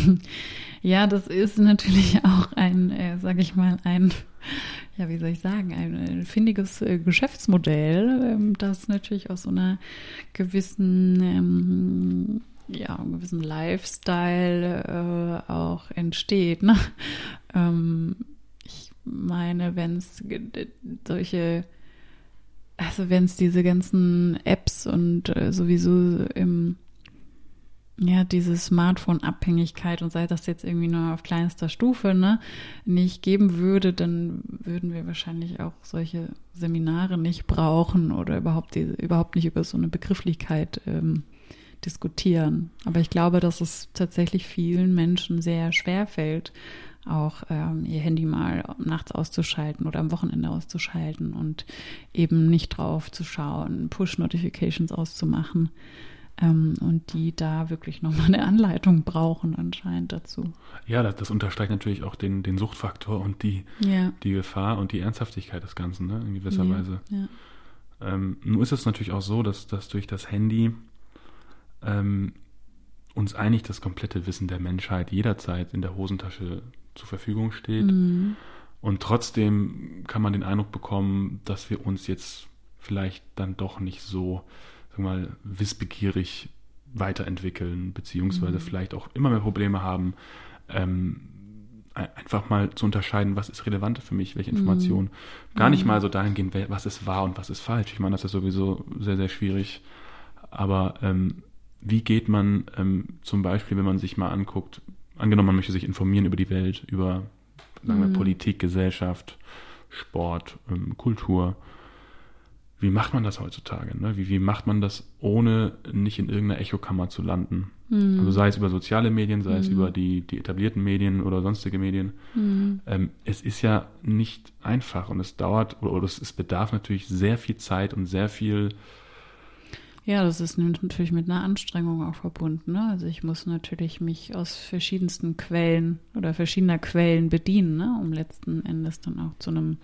Ja, das ist natürlich auch ein, äh, sage ich mal, ein, ja, wie soll ich sagen, ein, ein findiges äh, Geschäftsmodell, ähm, das natürlich aus so einer gewissen, ähm, ja, einem gewissen Lifestyle äh, auch entsteht. Ne? Ähm, ich meine, wenn es solche also wenn es diese ganzen Apps und äh, sowieso im ja, diese Smartphone-Abhängigkeit und sei das jetzt irgendwie nur auf kleinster Stufe, ne, nicht geben würde, dann würden wir wahrscheinlich auch solche Seminare nicht brauchen oder überhaupt diese, überhaupt nicht über so eine Begrifflichkeit ähm, diskutieren. Aber ich glaube, dass es tatsächlich vielen Menschen sehr schwer fällt, auch ähm, ihr Handy mal nachts auszuschalten oder am Wochenende auszuschalten und eben nicht drauf zu schauen, Push-Notifications auszumachen. Ähm, und die da wirklich nochmal eine Anleitung brauchen anscheinend dazu. Ja, das, das unterstreicht natürlich auch den, den Suchtfaktor und die, ja. die Gefahr und die Ernsthaftigkeit des Ganzen, ne, in gewisser ja, Weise. Ja. Ähm, nun ist es natürlich auch so, dass, dass durch das Handy ähm, uns eigentlich das komplette Wissen der Menschheit jederzeit in der Hosentasche zur Verfügung steht. Mhm. Und trotzdem kann man den Eindruck bekommen, dass wir uns jetzt vielleicht dann doch nicht so mal wissbegierig weiterentwickeln, beziehungsweise Mhm. vielleicht auch immer mehr Probleme haben, ähm, einfach mal zu unterscheiden, was ist relevant für mich, welche Informationen. Mhm. Gar nicht mal so dahingehend, was ist wahr und was ist falsch. Ich meine, das ist sowieso sehr, sehr schwierig. Aber ähm, wie geht man ähm, zum Beispiel, wenn man sich mal anguckt, angenommen, man möchte sich informieren über die Welt, über sagen wir, Mhm. Politik, Gesellschaft, Sport, ähm, Kultur. Wie macht man das heutzutage? Ne? Wie, wie macht man das, ohne nicht in irgendeiner Echokammer zu landen? Mhm. Also sei es über soziale Medien, sei mhm. es über die, die etablierten Medien oder sonstige Medien. Mhm. Ähm, es ist ja nicht einfach und es dauert, oder, oder es, es bedarf natürlich sehr viel Zeit und sehr viel... Ja, das ist natürlich mit einer Anstrengung auch verbunden. Ne? Also ich muss natürlich mich aus verschiedensten Quellen oder verschiedener Quellen bedienen, ne? Um letzten Endes dann auch zu einem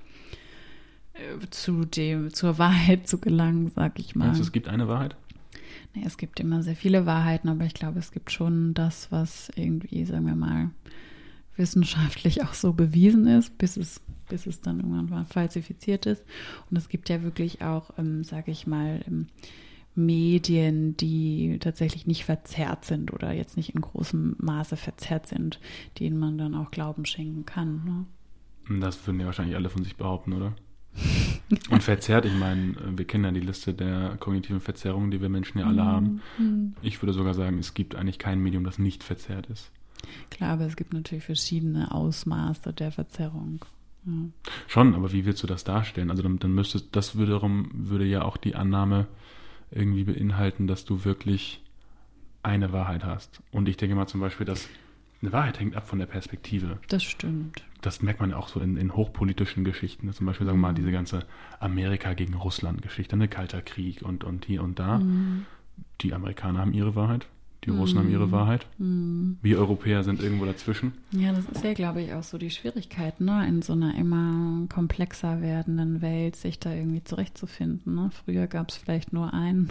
zu dem, zur Wahrheit zu gelangen, sag ich mal. Meinst du, es gibt eine Wahrheit? Nee, es gibt immer sehr viele Wahrheiten, aber ich glaube, es gibt schon das, was irgendwie, sagen wir mal, wissenschaftlich auch so bewiesen ist, bis es, bis es dann irgendwann mal falsifiziert ist. Und es gibt ja wirklich auch, ähm, sage ich mal, ähm, Medien, die tatsächlich nicht verzerrt sind oder jetzt nicht in großem Maße verzerrt sind, denen man dann auch Glauben schenken kann. Ne? Das würden ja wahrscheinlich alle von sich behaupten, oder? Und verzerrt, ich meine, wir kennen ja die Liste der kognitiven Verzerrungen, die wir Menschen ja alle Mhm. haben. Mhm. Ich würde sogar sagen, es gibt eigentlich kein Medium, das nicht verzerrt ist. Klar, aber es gibt natürlich verschiedene Ausmaße der Verzerrung. Ja. Schon, aber wie willst du das darstellen? Also dann, dann müsste das wiederum würde ja auch die Annahme irgendwie beinhalten, dass du wirklich eine Wahrheit hast. Und ich denke mal zum Beispiel, dass eine Wahrheit hängt ab von der Perspektive. Das stimmt. Das merkt man ja auch so in, in hochpolitischen Geschichten. Zum Beispiel, sagen wir mal, diese ganze Amerika gegen Russland-Geschichte, ein kalter Krieg und, und hier und da. Mhm. Die Amerikaner haben ihre Wahrheit, die Mhm. Russen haben ihre Wahrheit. Mhm. Wir Europäer sind irgendwo dazwischen. Ja, das ist ja, glaube ich, auch so die Schwierigkeit, ne, in so einer immer komplexer werdenden Welt, sich da irgendwie zurechtzufinden. Ne? Früher gab es vielleicht nur ein,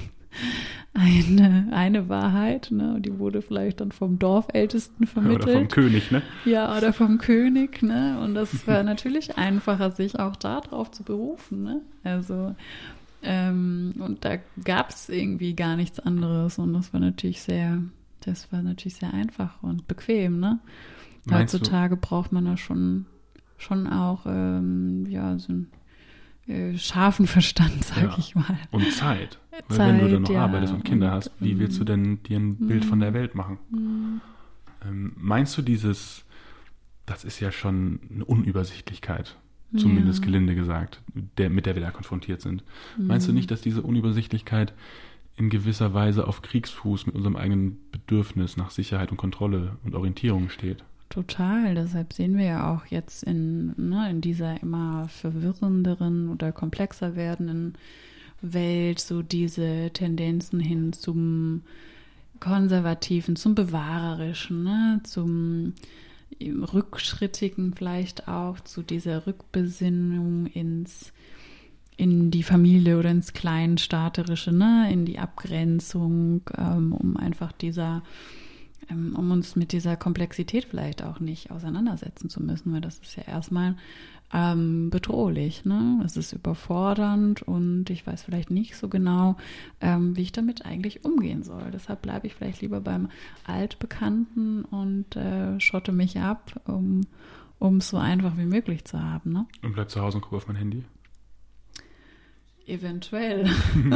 eine, eine Wahrheit, ne? Die wurde vielleicht dann vom Dorfältesten vermittelt. Oder vom König, ne? Ja, oder vom König, ne? Und das war natürlich einfacher, sich auch darauf zu berufen, ne? Also, ähm, und da gab es irgendwie gar nichts anderes und das war natürlich sehr, das war natürlich sehr einfach und bequem, ne? Meinst Heutzutage du? braucht man da schon, schon auch, ähm, ja, so ein äh, scharfen Verstand, sag Ja. ich mal. Und Zeit. Weil Zeit, wenn du dann noch ja, arbeitest und Kinder und, hast, wie willst du denn dir ein mm, Bild von der Welt machen? Mm. Ähm, meinst du dieses, das ist ja schon eine Unübersichtlichkeit, zumindest Ja. gelinde gesagt, der, mit der wir da konfrontiert sind. Mm. Meinst du nicht, dass diese Unübersichtlichkeit in gewisser Weise auf Kriegsfuß mit unserem eigenen Bedürfnis nach Sicherheit und Kontrolle und Orientierung steht? Total, deshalb sehen wir ja auch jetzt in, ne, in dieser immer verwirrenderen oder komplexer werdenden Welt so diese Tendenzen hin zum Konservativen, zum Bewahrerischen, ne, zum Rückschrittigen vielleicht auch, zu dieser Rückbesinnung ins in die Familie oder ins Kleinstaaterische, ne, in die Abgrenzung, ähm, um einfach dieser um uns mit dieser Komplexität vielleicht auch nicht auseinandersetzen zu müssen, weil das ist ja erstmal ähm, bedrohlich, ne? Es ist überfordernd und ich weiß vielleicht nicht so genau, ähm, wie ich damit eigentlich umgehen soll. Deshalb bleibe ich vielleicht lieber beim Altbekannten und äh, schotte mich ab, um um es so einfach wie möglich zu haben, ne? Und bleib zu Hause und guck auf mein Handy? Eventuell.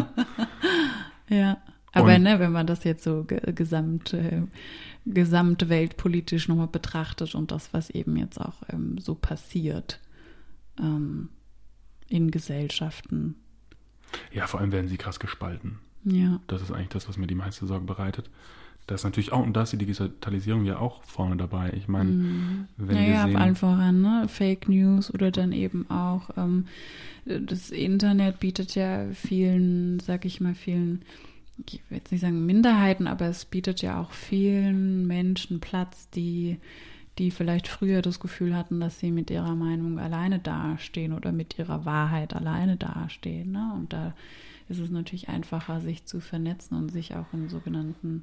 Ja. Aber und, ne, wenn man das jetzt so ge- gesamt, äh, gesamtweltpolitisch nochmal betrachtet und das, was eben jetzt auch ähm, so passiert ähm, in Gesellschaften. Ja, vor allem werden sie krass gespalten. Ja. Das ist eigentlich das, was mir die meiste Sorge bereitet. Das ist natürlich auch, und da ist die Digitalisierung ja auch vorne dabei. Ich meine, mm. wenn ja, wir ja, sehen... auf allen voran, ne? Fake News oder dann eben auch ähm, das Internet bietet ja vielen, sag ich mal, vielen, ich will jetzt nicht sagen Minderheiten, aber es bietet ja auch vielen Menschen Platz, die, die vielleicht früher das Gefühl hatten, dass sie mit ihrer Meinung alleine dastehen oder mit ihrer Wahrheit alleine dastehen. Ne? Und da ist es natürlich einfacher, sich zu vernetzen und sich auch in sogenannten,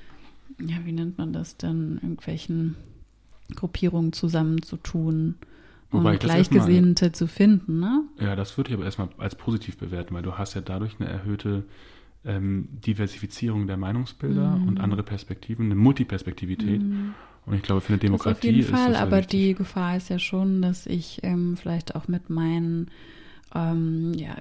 ja, wie nennt man das denn, irgendwelchen Gruppierungen zusammenzutun Wobei und Gleichgesinnte erstmal, zu finden, ne? Ja, das würde ich aber erstmal als positiv bewerten, weil du hast ja dadurch eine erhöhte ähm, Diversifizierung der Meinungsbilder mm. und andere Perspektiven, eine Multiperspektivität. Mm. Und ich glaube, für eine Demokratie ist das auf jeden Fall, ist das aber wichtig. Die Gefahr ist ja schon, dass ich ähm, vielleicht auch mit meinen ähm, ja,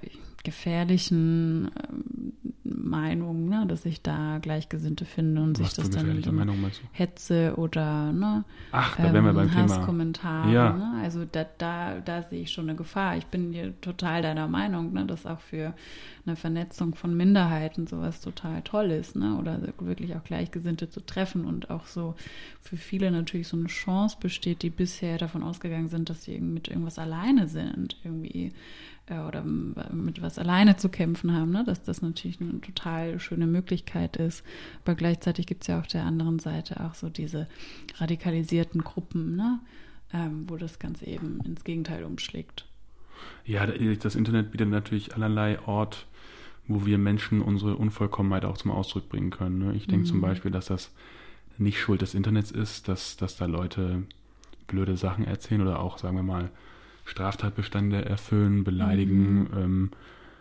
gefährlichen ähm, Meinungen, ne, dass ich da Gleichgesinnte finde und Was sich das dann so Meinung, Hetze oder ne, Ach, da wären wir beim Hasskommentare. Thema. Ja. Ne, also da, da, da sehe ich schon eine Gefahr. Ich bin hier total deiner Meinung, ne, dass auch für eine Vernetzung von Minderheiten sowas total toll ist, ne, oder wirklich auch Gleichgesinnte zu treffen und auch so für viele natürlich so eine Chance besteht, die bisher davon ausgegangen sind, dass sie mit irgendwas alleine sind, irgendwie oder mit was alleine zu kämpfen haben, ne? Dass das natürlich eine total schöne Möglichkeit ist. Aber gleichzeitig gibt es ja auf der anderen Seite auch so diese radikalisierten Gruppen, ne? Ähm, wo das Ganze eben ins Gegenteil umschlägt. Ja, das Internet bietet natürlich allerlei Ort, wo wir Menschen unsere Unvollkommenheit auch zum Ausdruck bringen können. Ne? Ich denke mhm. zum Beispiel, dass das nicht Schuld des Internets ist, dass, dass da Leute blöde Sachen erzählen oder auch, sagen wir mal, Straftatbestände erfüllen, beleidigen. Mhm. Ähm,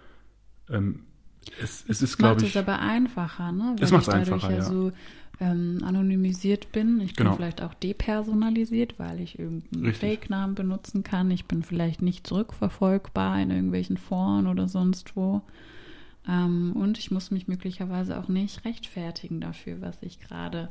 ähm, es, es ist, glaube ich... Es macht es aber einfacher, ne? Weil es macht ich dadurch einfacher, ja, ja. so ähm, anonymisiert bin. Ich bin genau. vielleicht auch depersonalisiert, weil ich irgendeinen Fake-Namen benutzen kann. Ich bin vielleicht nicht zurückverfolgbar in irgendwelchen Foren oder sonst wo. Ähm, und ich muss mich möglicherweise auch nicht rechtfertigen dafür, was ich gerade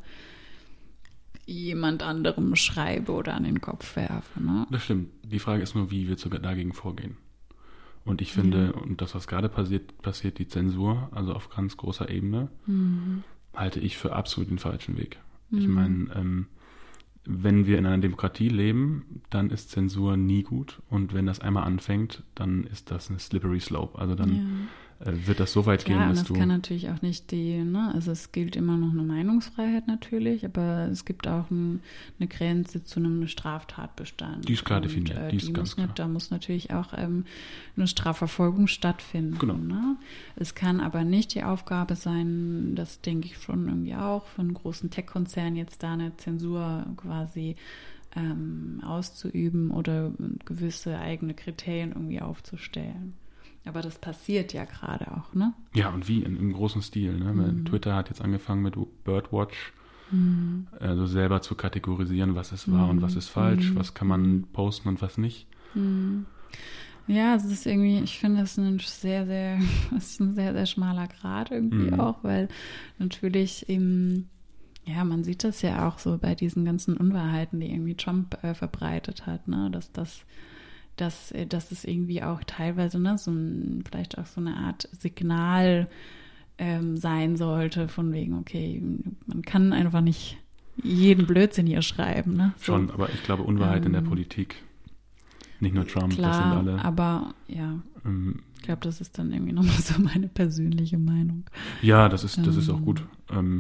jemand anderem schreibe oder an den Kopf werfe. Ne? Das stimmt. Die Frage ist nur, wie wir sogar dagegen vorgehen. Und ich finde, ja. und das, was gerade passiert, passiert, die Zensur, also auf ganz großer Ebene, mhm. halte ich für absolut den falschen Weg. Mhm. Ich meine, ähm, wenn wir in einer Demokratie leben, dann ist Zensur nie gut. Und wenn das einmal anfängt, dann ist das ein slippery slope. Also dann... Ja. wird das so weit Klar, gehen, dass das du... kann natürlich auch nicht die, ne, also es gilt immer noch eine Meinungsfreiheit natürlich, aber es gibt auch ein, eine Grenze zu einem Straftatbestand. Die ist klar und, definiert, äh, die ist die ganz muss, klar. Da muss natürlich auch ähm, eine Strafverfolgung stattfinden. Genau. Ne? Es kann aber nicht die Aufgabe sein, das denke ich schon irgendwie auch, von großen Tech-Konzernen jetzt da eine Zensur quasi ähm, auszuüben oder gewisse eigene Kriterien irgendwie aufzustellen. Aber das passiert ja gerade auch, ne? Ja, und wie? In, im großen Stil. Ne? Mhm. Twitter hat jetzt angefangen mit Birdwatch, mhm. also selber zu kategorisieren, was ist wahr mhm. und was ist falsch, mhm. was kann man posten und was nicht. Mhm. Ja, es ist irgendwie, ich finde, es ist ein sehr, sehr, es ist ein sehr, sehr schmaler Grat irgendwie mhm. auch, weil natürlich eben, ja, man sieht das ja auch so bei diesen ganzen Unwahrheiten, die irgendwie Trump äh, verbreitet hat, ne, dass das dass, dass es irgendwie auch teilweise, ne, so ein, vielleicht auch so eine Art Signal ähm, sein sollte, von wegen, okay, man kann einfach nicht jeden Blödsinn hier schreiben. Ne? So, schon, aber ich glaube, Unwahrheit ähm, in der Politik, nicht nur Trump, klar, das sind alle. aber ja, ähm, ich glaube, das ist dann irgendwie nochmal so meine persönliche Meinung. Ja, das ist, das ähm, ist auch gut. Ähm,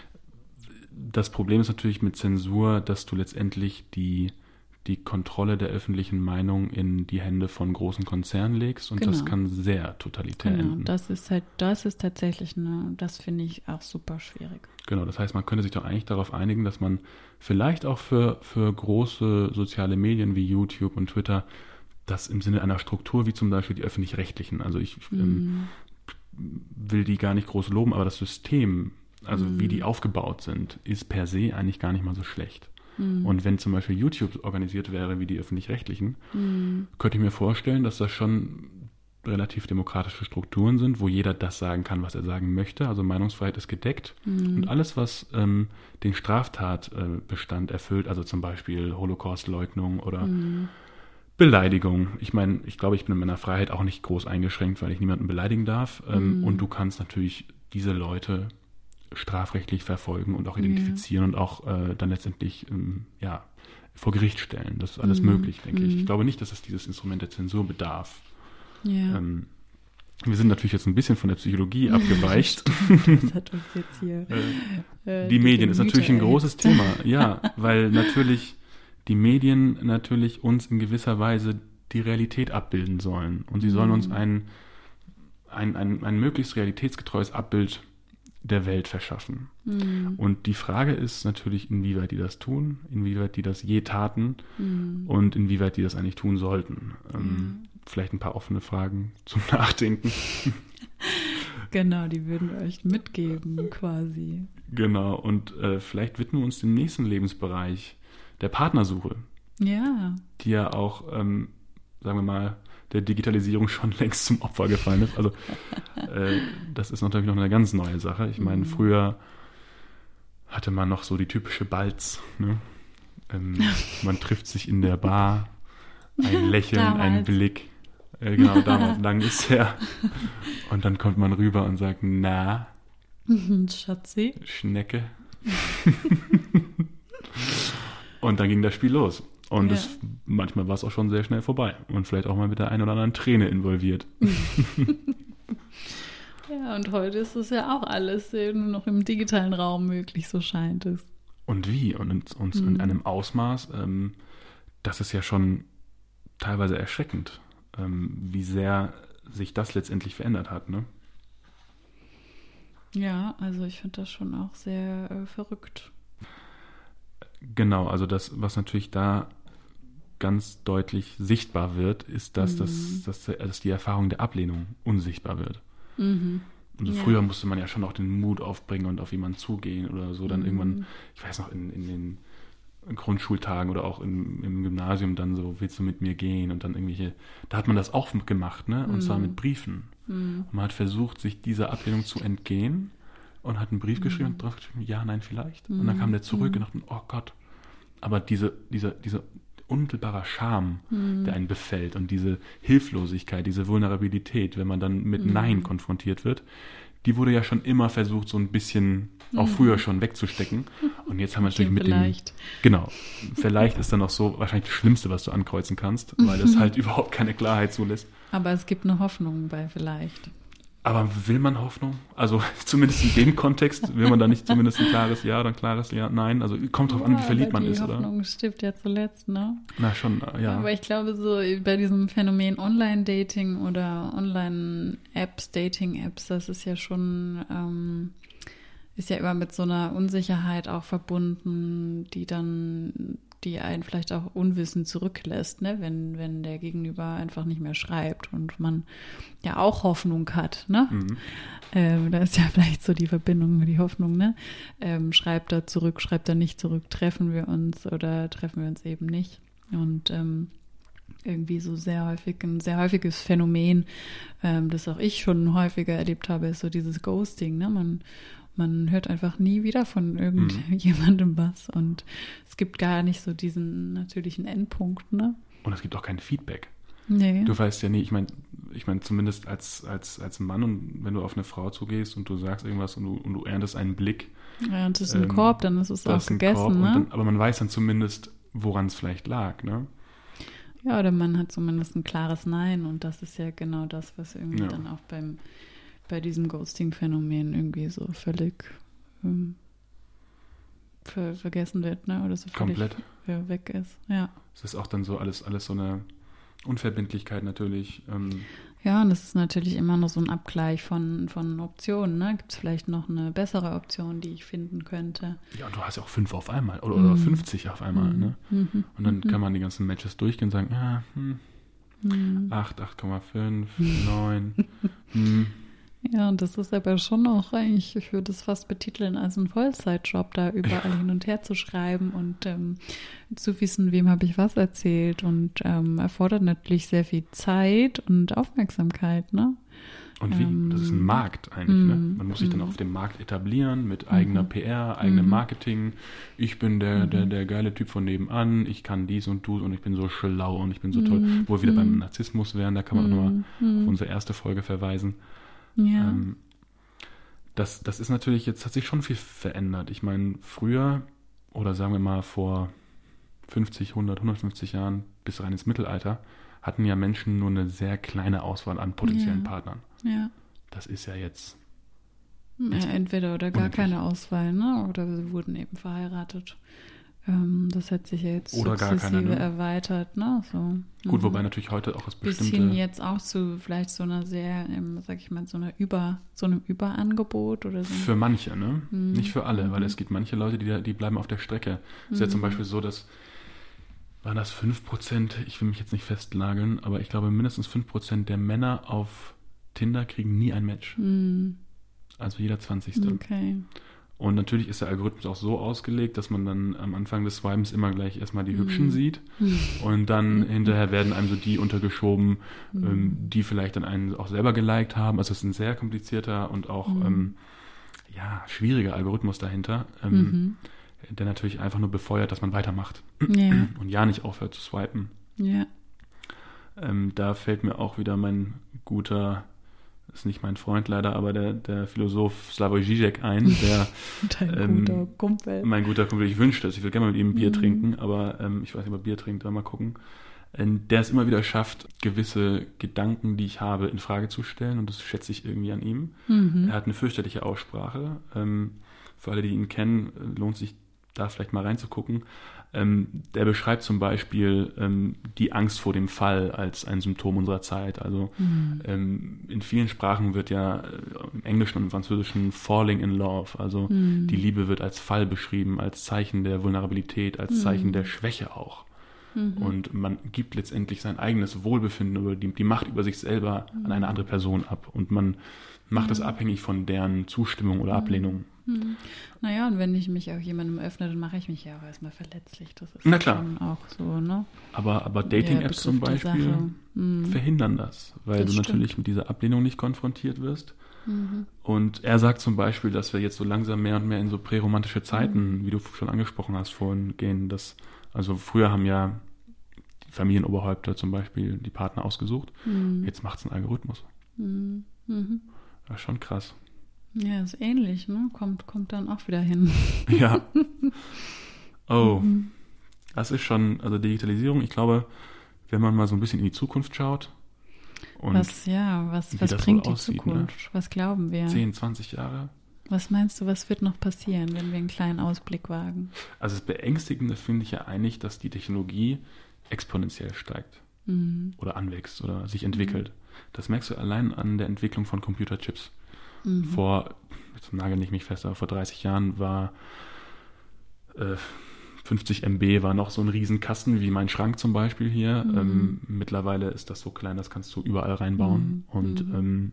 das Problem ist natürlich mit Zensur, dass du letztendlich die die Kontrolle der öffentlichen Meinung in die Hände von großen Konzernen legst und genau. das kann sehr totalitär genau, enden. Das ist halt, das ist tatsächlich eine, das finde ich auch super schwierig. Genau, das heißt, man könnte sich doch eigentlich darauf einigen, dass man vielleicht auch für, für große soziale Medien wie YouTube und Twitter das im Sinne einer Struktur wie zum Beispiel die öffentlich-rechtlichen, also ich mhm. ähm, will die gar nicht groß loben, aber das System, also mhm. wie die aufgebaut sind, ist per se eigentlich gar nicht mal so schlecht. Mhm. Und wenn zum Beispiel YouTube organisiert wäre wie die öffentlich-rechtlichen, mhm. könnte ich mir vorstellen, dass das schon relativ demokratische Strukturen sind, wo jeder das sagen kann, was er sagen möchte. Also Meinungsfreiheit ist gedeckt. Mhm. Und alles, was ähm, den Straftatbestand erfüllt, also zum Beispiel Holocaustleugnung oder mhm. Beleidigung. Ich meine, ich glaube, ich bin in meiner Freiheit auch nicht groß eingeschränkt, weil ich niemanden beleidigen darf. Ähm, mhm. Und du kannst natürlich diese Leute strafrechtlich verfolgen und auch identifizieren ja. und auch äh, dann letztendlich ähm, ja, vor Gericht stellen. Das ist alles mhm. möglich, denke mhm. ich. Ich glaube nicht, dass es dieses Instrument der Zensur bedarf. Ja. Ähm, wir sind natürlich jetzt ein bisschen von der Psychologie abgeweicht. Das hat uns jetzt hier äh, die, die Medien ist natürlich ein großes Thema. Ja, weil natürlich die Medien natürlich uns in gewisser Weise die Realität abbilden sollen. Und sie sollen mhm. uns ein, ein, ein, ein möglichst realitätsgetreues Abbild der Welt verschaffen. Mhm. Und die Frage ist natürlich, inwieweit die das tun, inwieweit die das je taten mhm. und inwieweit die das eigentlich tun sollten. Ähm, mhm. Vielleicht ein paar offene Fragen zum Nachdenken. Genau, die würden wir euch mitgeben quasi. Genau, und äh, vielleicht widmen wir uns dem nächsten Lebensbereich der Partnersuche. Ja. Die ja auch, ähm, sagen wir mal, der Digitalisierung schon längst zum Opfer gefallen ist. Also äh, das ist natürlich noch eine ganz neue Sache. Ich meine, mhm. früher hatte man noch so die typische Balz. Ne? Ähm, man trifft sich in der Bar, ein Lächeln, damals. Ein Blick. Äh, genau, damals, lang ist her. Und dann kommt man rüber und sagt, na, Schatzi. Schnecke. Und dann ging das Spiel los. Und ja. es, manchmal war es auch schon sehr schnell vorbei. Und vielleicht auch mal mit der einen oder anderen Träne involviert. Ja, und heute ist es ja auch alles nur noch im digitalen Raum möglich, so scheint es. Und wie? Und uns mhm. in einem Ausmaß, ähm, das ist ja schon teilweise erschreckend, ähm, wie sehr sich das letztendlich verändert hat, ne? Ja, also ich finde das schon auch sehr äh, verrückt. Genau, also das, was natürlich da ganz deutlich sichtbar wird, ist, dass, mhm. das, dass, dass die Erfahrung der Ablehnung unsichtbar wird. Mhm. Also ja. Früher musste man ja schon auch den Mut aufbringen und auf jemanden zugehen oder so. Dann mhm. irgendwann, ich weiß noch, in, in den Grundschultagen oder auch im, im Gymnasium dann so, willst du mit mir gehen? Und dann irgendwelche, da hat man das auch gemacht, ne? Und mhm. zwar mit Briefen. Mhm. Und man hat versucht, sich dieser Ablehnung zu entgehen und hat einen Brief geschrieben und drauf geschrieben, ja, nein, vielleicht. Mhm. Und dann kam der zurück mhm. und dachte, oh Gott. Aber diese, dieser, dieser unmittelbarer Scham, mhm. der einen befällt und diese Hilflosigkeit, diese Vulnerabilität, wenn man dann mit mhm. Nein konfrontiert wird, die wurde ja schon immer versucht, so ein bisschen, mhm. auch früher schon wegzustecken. Und jetzt haben wir natürlich mit vielleicht. dem... Genau. Vielleicht ist dann auch so wahrscheinlich das Schlimmste, was du ankreuzen kannst, weil es halt überhaupt keine Klarheit zulässt. Aber es gibt eine Hoffnung bei vielleicht. Aber will man Hoffnung? Also zumindest in dem Kontext will man da nicht zumindest ein klares Ja oder ein klares Ja, Nein. Also kommt drauf ja, an, wie verliebt man ist, oder? Die Hoffnung stirbt ja zuletzt, ne? Na schon, ja. Aber ich glaube so bei diesem Phänomen Online-Dating oder Online-Apps, Dating-Apps, das ist ja schon, ähm, ist ja immer mit so einer Unsicherheit auch verbunden, die dann... die einen vielleicht auch unwissend zurücklässt, ne? wenn, wenn der Gegenüber einfach nicht mehr schreibt und man ja auch Hoffnung hat. Ne? Mhm. Ähm, da ist ja vielleicht so die Verbindung, die Hoffnung. Ne? Ähm, schreibt er zurück, schreibt er nicht zurück, treffen wir uns oder treffen wir uns eben nicht. Und ähm, irgendwie so sehr häufig, ein sehr häufiges Phänomen, ähm, das auch ich schon häufiger erlebt habe, ist so dieses Ghosting. Ne? Man Man hört einfach nie wieder von irgendjemandem mhm. was und es gibt gar nicht so diesen natürlichen Endpunkt, ne? Und es gibt auch kein Feedback. Nee. Du weißt ja nie, ich meine, ich meine zumindest als, als, als Mann und wenn du auf eine Frau zugehst und du sagst irgendwas und du, und du erntest einen Blick. Ja, und das ist ein ähm, Korb, dann ist es auch gegessen, ne? Dann, aber man weiß dann zumindest, woran es vielleicht lag, ne? Ja, oder man hat zumindest ein klares Nein und das ist ja genau das, was irgendwie ja. dann auch beim bei diesem Ghosting-Phänomen irgendwie so völlig ähm, ver- vergessen wird, ne? Oder so völlig komplett weg ist. Ja. Es ist auch dann so alles, alles so eine Unverbindlichkeit natürlich. Ähm. Ja, und es ist natürlich immer noch so ein Abgleich von, von Optionen, ne? Gibt es vielleicht noch eine bessere Option, die ich finden könnte? Ja, und du hast ja auch fünf auf einmal oder, mhm. oder fünfzig auf einmal, mhm. ne? Mhm. Und dann mhm. kann man die ganzen Matches durchgehen und sagen, ah, hm, mhm. acht, acht Komma fünf, neun, hm. Ja, und das ist aber schon auch eigentlich, ich würde es fast betiteln als ein Vollzeitjob, da überall ja. hin und her zu schreiben und ähm, zu wissen, wem habe ich was erzählt und ähm, erfordert natürlich sehr viel Zeit und Aufmerksamkeit, ne? Und wie? Ähm, das ist ein Markt eigentlich, mm, ne? Man muss sich mm. dann auch auf dem Markt etablieren mit eigener Mhm. P R, eigenem Mhm. Marketing. Ich bin der, Mhm. der, der geile Typ von nebenan, ich kann dies und du und ich bin so schlau und ich bin so Mhm. toll. Wo wir wieder Mhm. beim Narzissmus wären, da kann man auch nochmal Mhm. auf unsere erste Folge verweisen. Ja. Ähm, das, das ist natürlich, jetzt hat sich schon viel verändert. Ich meine, früher, oder sagen wir mal vor fünfzig, hundert, hundertfünfzig Jahren bis rein ins Mittelalter, hatten ja Menschen nur eine sehr kleine Auswahl an potenziellen Ja. Partnern. Ja. Das ist ja jetzt... Ja, entweder oder gar unendlich. keine Auswahl, ne? Oder sie wurden eben verheiratet. Ähm, das hat sich ja jetzt Oder gar sukzessive keine, ne? erweitert, ne? So. Gut, Mhm. wobei natürlich heute auch das Bis bestimmte... hin jetzt auch zu vielleicht so einer sehr, ähm, sag ich mal, so einer Über, so einem Überangebot oder so. Für manche, ne? Mhm. Nicht für alle, weil Mhm. es gibt manche Leute, die, die bleiben auf der Strecke. Es ist ja zum Beispiel so, dass, waren das fünf Prozent, ich will mich jetzt nicht festnageln, aber ich glaube mindestens fünf Prozent der Männer auf Tinder kriegen nie ein Match. Mhm. Also jeder zwanzigste. Okay. Und natürlich ist der Algorithmus auch so ausgelegt, dass man dann am Anfang des Swipens immer gleich erstmal die Mhm. Hübschen sieht und dann hinterher werden einem so die untergeschoben, Mhm. ähm, die vielleicht dann einen auch selber geliked haben. Also es ist ein sehr komplizierter und auch Mhm. ähm, ja, schwieriger Algorithmus dahinter, ähm, Mhm. der natürlich einfach nur befeuert, dass man weitermacht Ja. und ja nicht aufhört zu swipen. Ja. Ähm, da fällt mir auch wieder mein guter, ist nicht mein Freund leider, aber der, der Philosoph Slavoj Žižek ein, der Dein ähm, guter Kumpel. mein guter Kumpel, ich wünschte es, ich will gerne mal mit ihm ein Bier Mhm. trinken, aber ähm, ich weiß nicht, ob er Bier trinkt, da mal gucken. Ähm, der es immer wieder schafft, gewisse Gedanken, die ich habe, in Frage zu stellen und das schätze ich irgendwie an ihm. Mhm. Er hat eine fürchterliche Aussprache. Ähm, für alle, die ihn kennen, äh, lohnt sich da vielleicht mal reinzugucken. Ähm, der beschreibt zum Beispiel ähm, die Angst vor dem Fall als ein Symptom unserer Zeit. Also Mhm. ähm, in vielen Sprachen wird ja äh, im Englischen und im Französischen falling in love, also Mhm. die Liebe wird als Fall beschrieben, als Zeichen der Vulnerabilität, als Zeichen Mhm. der Schwäche auch. Mhm. Und man gibt letztendlich sein eigenes Wohlbefinden über die, die Macht über sich selber an eine andere Person ab. Und man macht es abhängig von deren Zustimmung oder Ablehnung. Hm. Naja, und wenn ich mich auch jemandem öffne, dann mache ich mich ja auch erstmal verletzlich. Das ist Na ja klar. schon auch so, ne? Aber, aber Der Dating-Apps zum Begriff der Beispiel Sache. Hm. verhindern das, weil Das du stimmt. natürlich mit dieser Ablehnung nicht konfrontiert wirst. Mhm. Und er sagt zum Beispiel, dass wir jetzt so langsam mehr und mehr in so präromantische Zeiten, Mhm. wie du schon angesprochen hast vorhin, gehen. Dass, also früher haben ja die Familienoberhäupter zum Beispiel die Partner ausgesucht. Mhm. Jetzt macht es ein Algorithmus. Mhm. Mhm. Das ist schon krass. Ja, ist ähnlich, ne? Kommt, kommt dann auch wieder hin. Ja. Oh, Mhm. das ist schon, also Digitalisierung, ich glaube, wenn man mal so ein bisschen in die Zukunft schaut und Was, ja, was, wie was das bringt wohl die aussieht, Zukunft? Was glauben wir? zehn, zwanzig Jahre. Was meinst du, was wird noch passieren, wenn wir einen kleinen Ausblick wagen? Also das Beängstigende finde ich ja eigentlich, dass die Technologie exponentiell steigt Mhm. oder anwächst oder sich entwickelt. Das merkst du allein an der Entwicklung von Computerchips. Mhm. Vor, jetzt nagel ich mich fest, aber vor dreißig Jahren war äh, fünfzig Megabyte war noch so ein Riesenkasten wie mein Schrank zum Beispiel hier. Mhm. Ähm, mittlerweile ist das so klein, das kannst du überall reinbauen. Mhm. Und Mhm. ähm,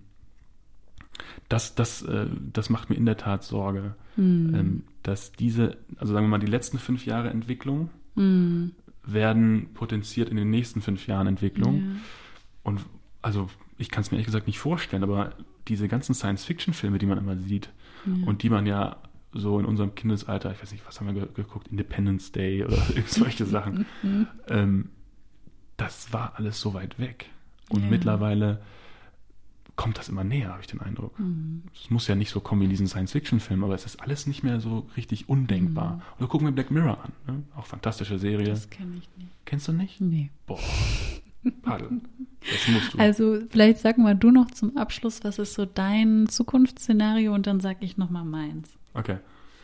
das, das, äh, das macht mir in der Tat Sorge, Mhm. ähm, dass diese, also sagen wir mal, die letzten fünf Jahre Entwicklung Mhm. werden potenziert in den nächsten fünf Jahren Entwicklung. Ja. Und also ich kann es mir ehrlich gesagt nicht vorstellen, aber diese ganzen Science-Fiction-Filme, die man immer sieht Ja. und die man ja so in unserem Kindesalter, ich weiß nicht, was haben wir ge- geguckt, Independence Day oder solche Sachen, Mhm. ähm, das war alles so weit weg. Und Ja. mittlerweile kommt das immer näher, habe ich den Eindruck. Mhm. Es muss ja nicht so kommen wie in diesen Science-Fiction-Filmen, aber es ist alles nicht mehr so richtig undenkbar. Mhm. Oder gucken wir Black Mirror an, ne? Auch fantastische Serie. Das kenne ich nicht. Kennst du nicht? Nee. Boah, Paddel. Das musst du. Also vielleicht sag mal du noch zum Abschluss, was ist so dein Zukunftsszenario und dann sag ich nochmal meins. Okay.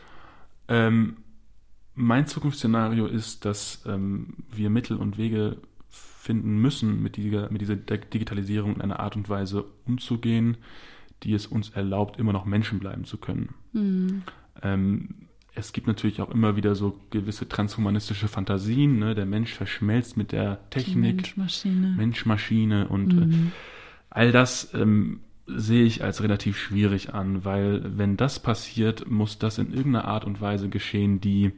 Ähm, mein Zukunftsszenario ist, dass ähm, wir Mittel und Wege finden müssen, mit dieser, mit dieser Digitalisierung in einer Art und Weise umzugehen, die es uns erlaubt, immer noch Menschen bleiben zu können. Mhm. Ähm, es gibt natürlich auch immer wieder so gewisse transhumanistische Fantasien. Ne? Der Mensch verschmelzt mit der Technik, Mensch-Maschine. Mensch-Maschine und äh, Mhm. all das ähm, sehe ich als relativ schwierig an, weil wenn das passiert, muss das in irgendeiner Art und Weise geschehen, die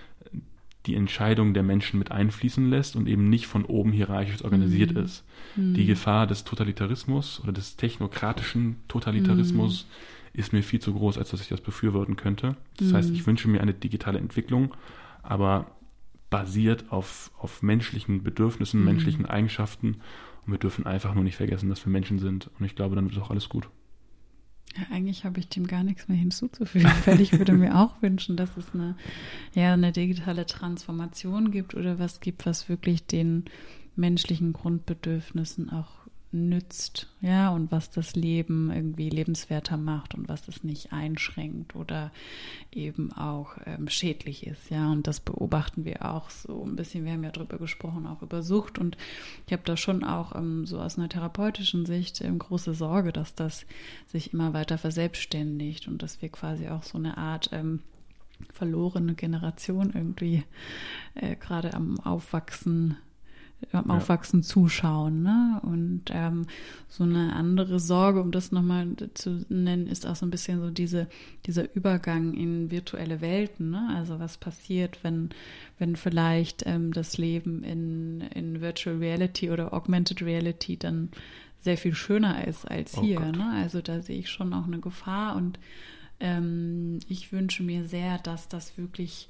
die Entscheidung der Menschen mit einfließen lässt und eben nicht von oben hierarchisch organisiert Mhm. ist. Mhm. Die Gefahr des Totalitarismus oder des technokratischen Totalitarismus ist mir viel zu groß, als dass ich das befürworten könnte. Das Mhm. heißt, ich wünsche mir eine digitale Entwicklung, aber basiert auf, auf menschlichen Bedürfnissen, Mhm. menschlichen Eigenschaften. Und wir dürfen einfach nur nicht vergessen, dass wir Menschen sind. Und ich glaube, dann wird auch alles gut. Ja, eigentlich habe ich dem gar nichts mehr hinzuzufügen, weil ich würde mir auch wünschen, dass es eine, ja, eine digitale Transformation gibt oder was gibt, was wirklich den menschlichen Grundbedürfnissen auch nützt, ja, und was das Leben irgendwie lebenswerter macht und was es nicht einschränkt oder eben auch ähm, schädlich ist, ja, und das beobachten wir auch so ein bisschen, wir haben ja drüber gesprochen, auch über Sucht, und ich habe da schon auch ähm, so aus einer therapeutischen Sicht ähm, große Sorge, dass das sich immer weiter verselbstständigt und dass wir quasi auch so eine Art ähm, verlorene Generation irgendwie äh, gerade am Aufwachsen am Ja. Aufwachsen zuschauen, ne? Und ähm, so eine andere Sorge, um das nochmal zu nennen, ist auch so ein bisschen so diese, dieser Übergang in virtuelle Welten, ne? Also was passiert, wenn, wenn vielleicht ähm, das Leben in, in Virtual Reality oder Augmented Reality dann sehr viel schöner ist als Oh hier, Gott. ne? Also da sehe ich schon auch eine Gefahr und ähm, ich wünsche mir sehr, dass das wirklich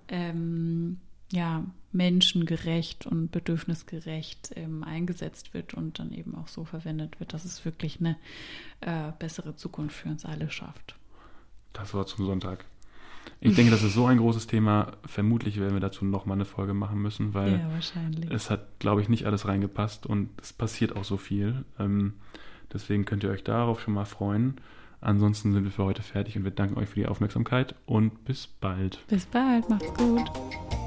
ähm, ja, menschengerecht und bedürfnisgerecht ähm, eingesetzt wird und dann eben auch so verwendet wird, dass es wirklich eine äh, bessere Zukunft für uns alle schafft. Das war zum Sonntag. Ich denke, das ist so ein großes Thema. Vermutlich werden wir dazu nochmal eine Folge machen müssen, weil Ja, wahrscheinlich. es hat, glaube ich, nicht alles reingepasst und es passiert auch so viel. Ähm, deswegen könnt ihr euch darauf schon mal freuen. Ansonsten sind wir für heute fertig und wir danken euch für die Aufmerksamkeit und bis bald. Bis bald, macht's gut.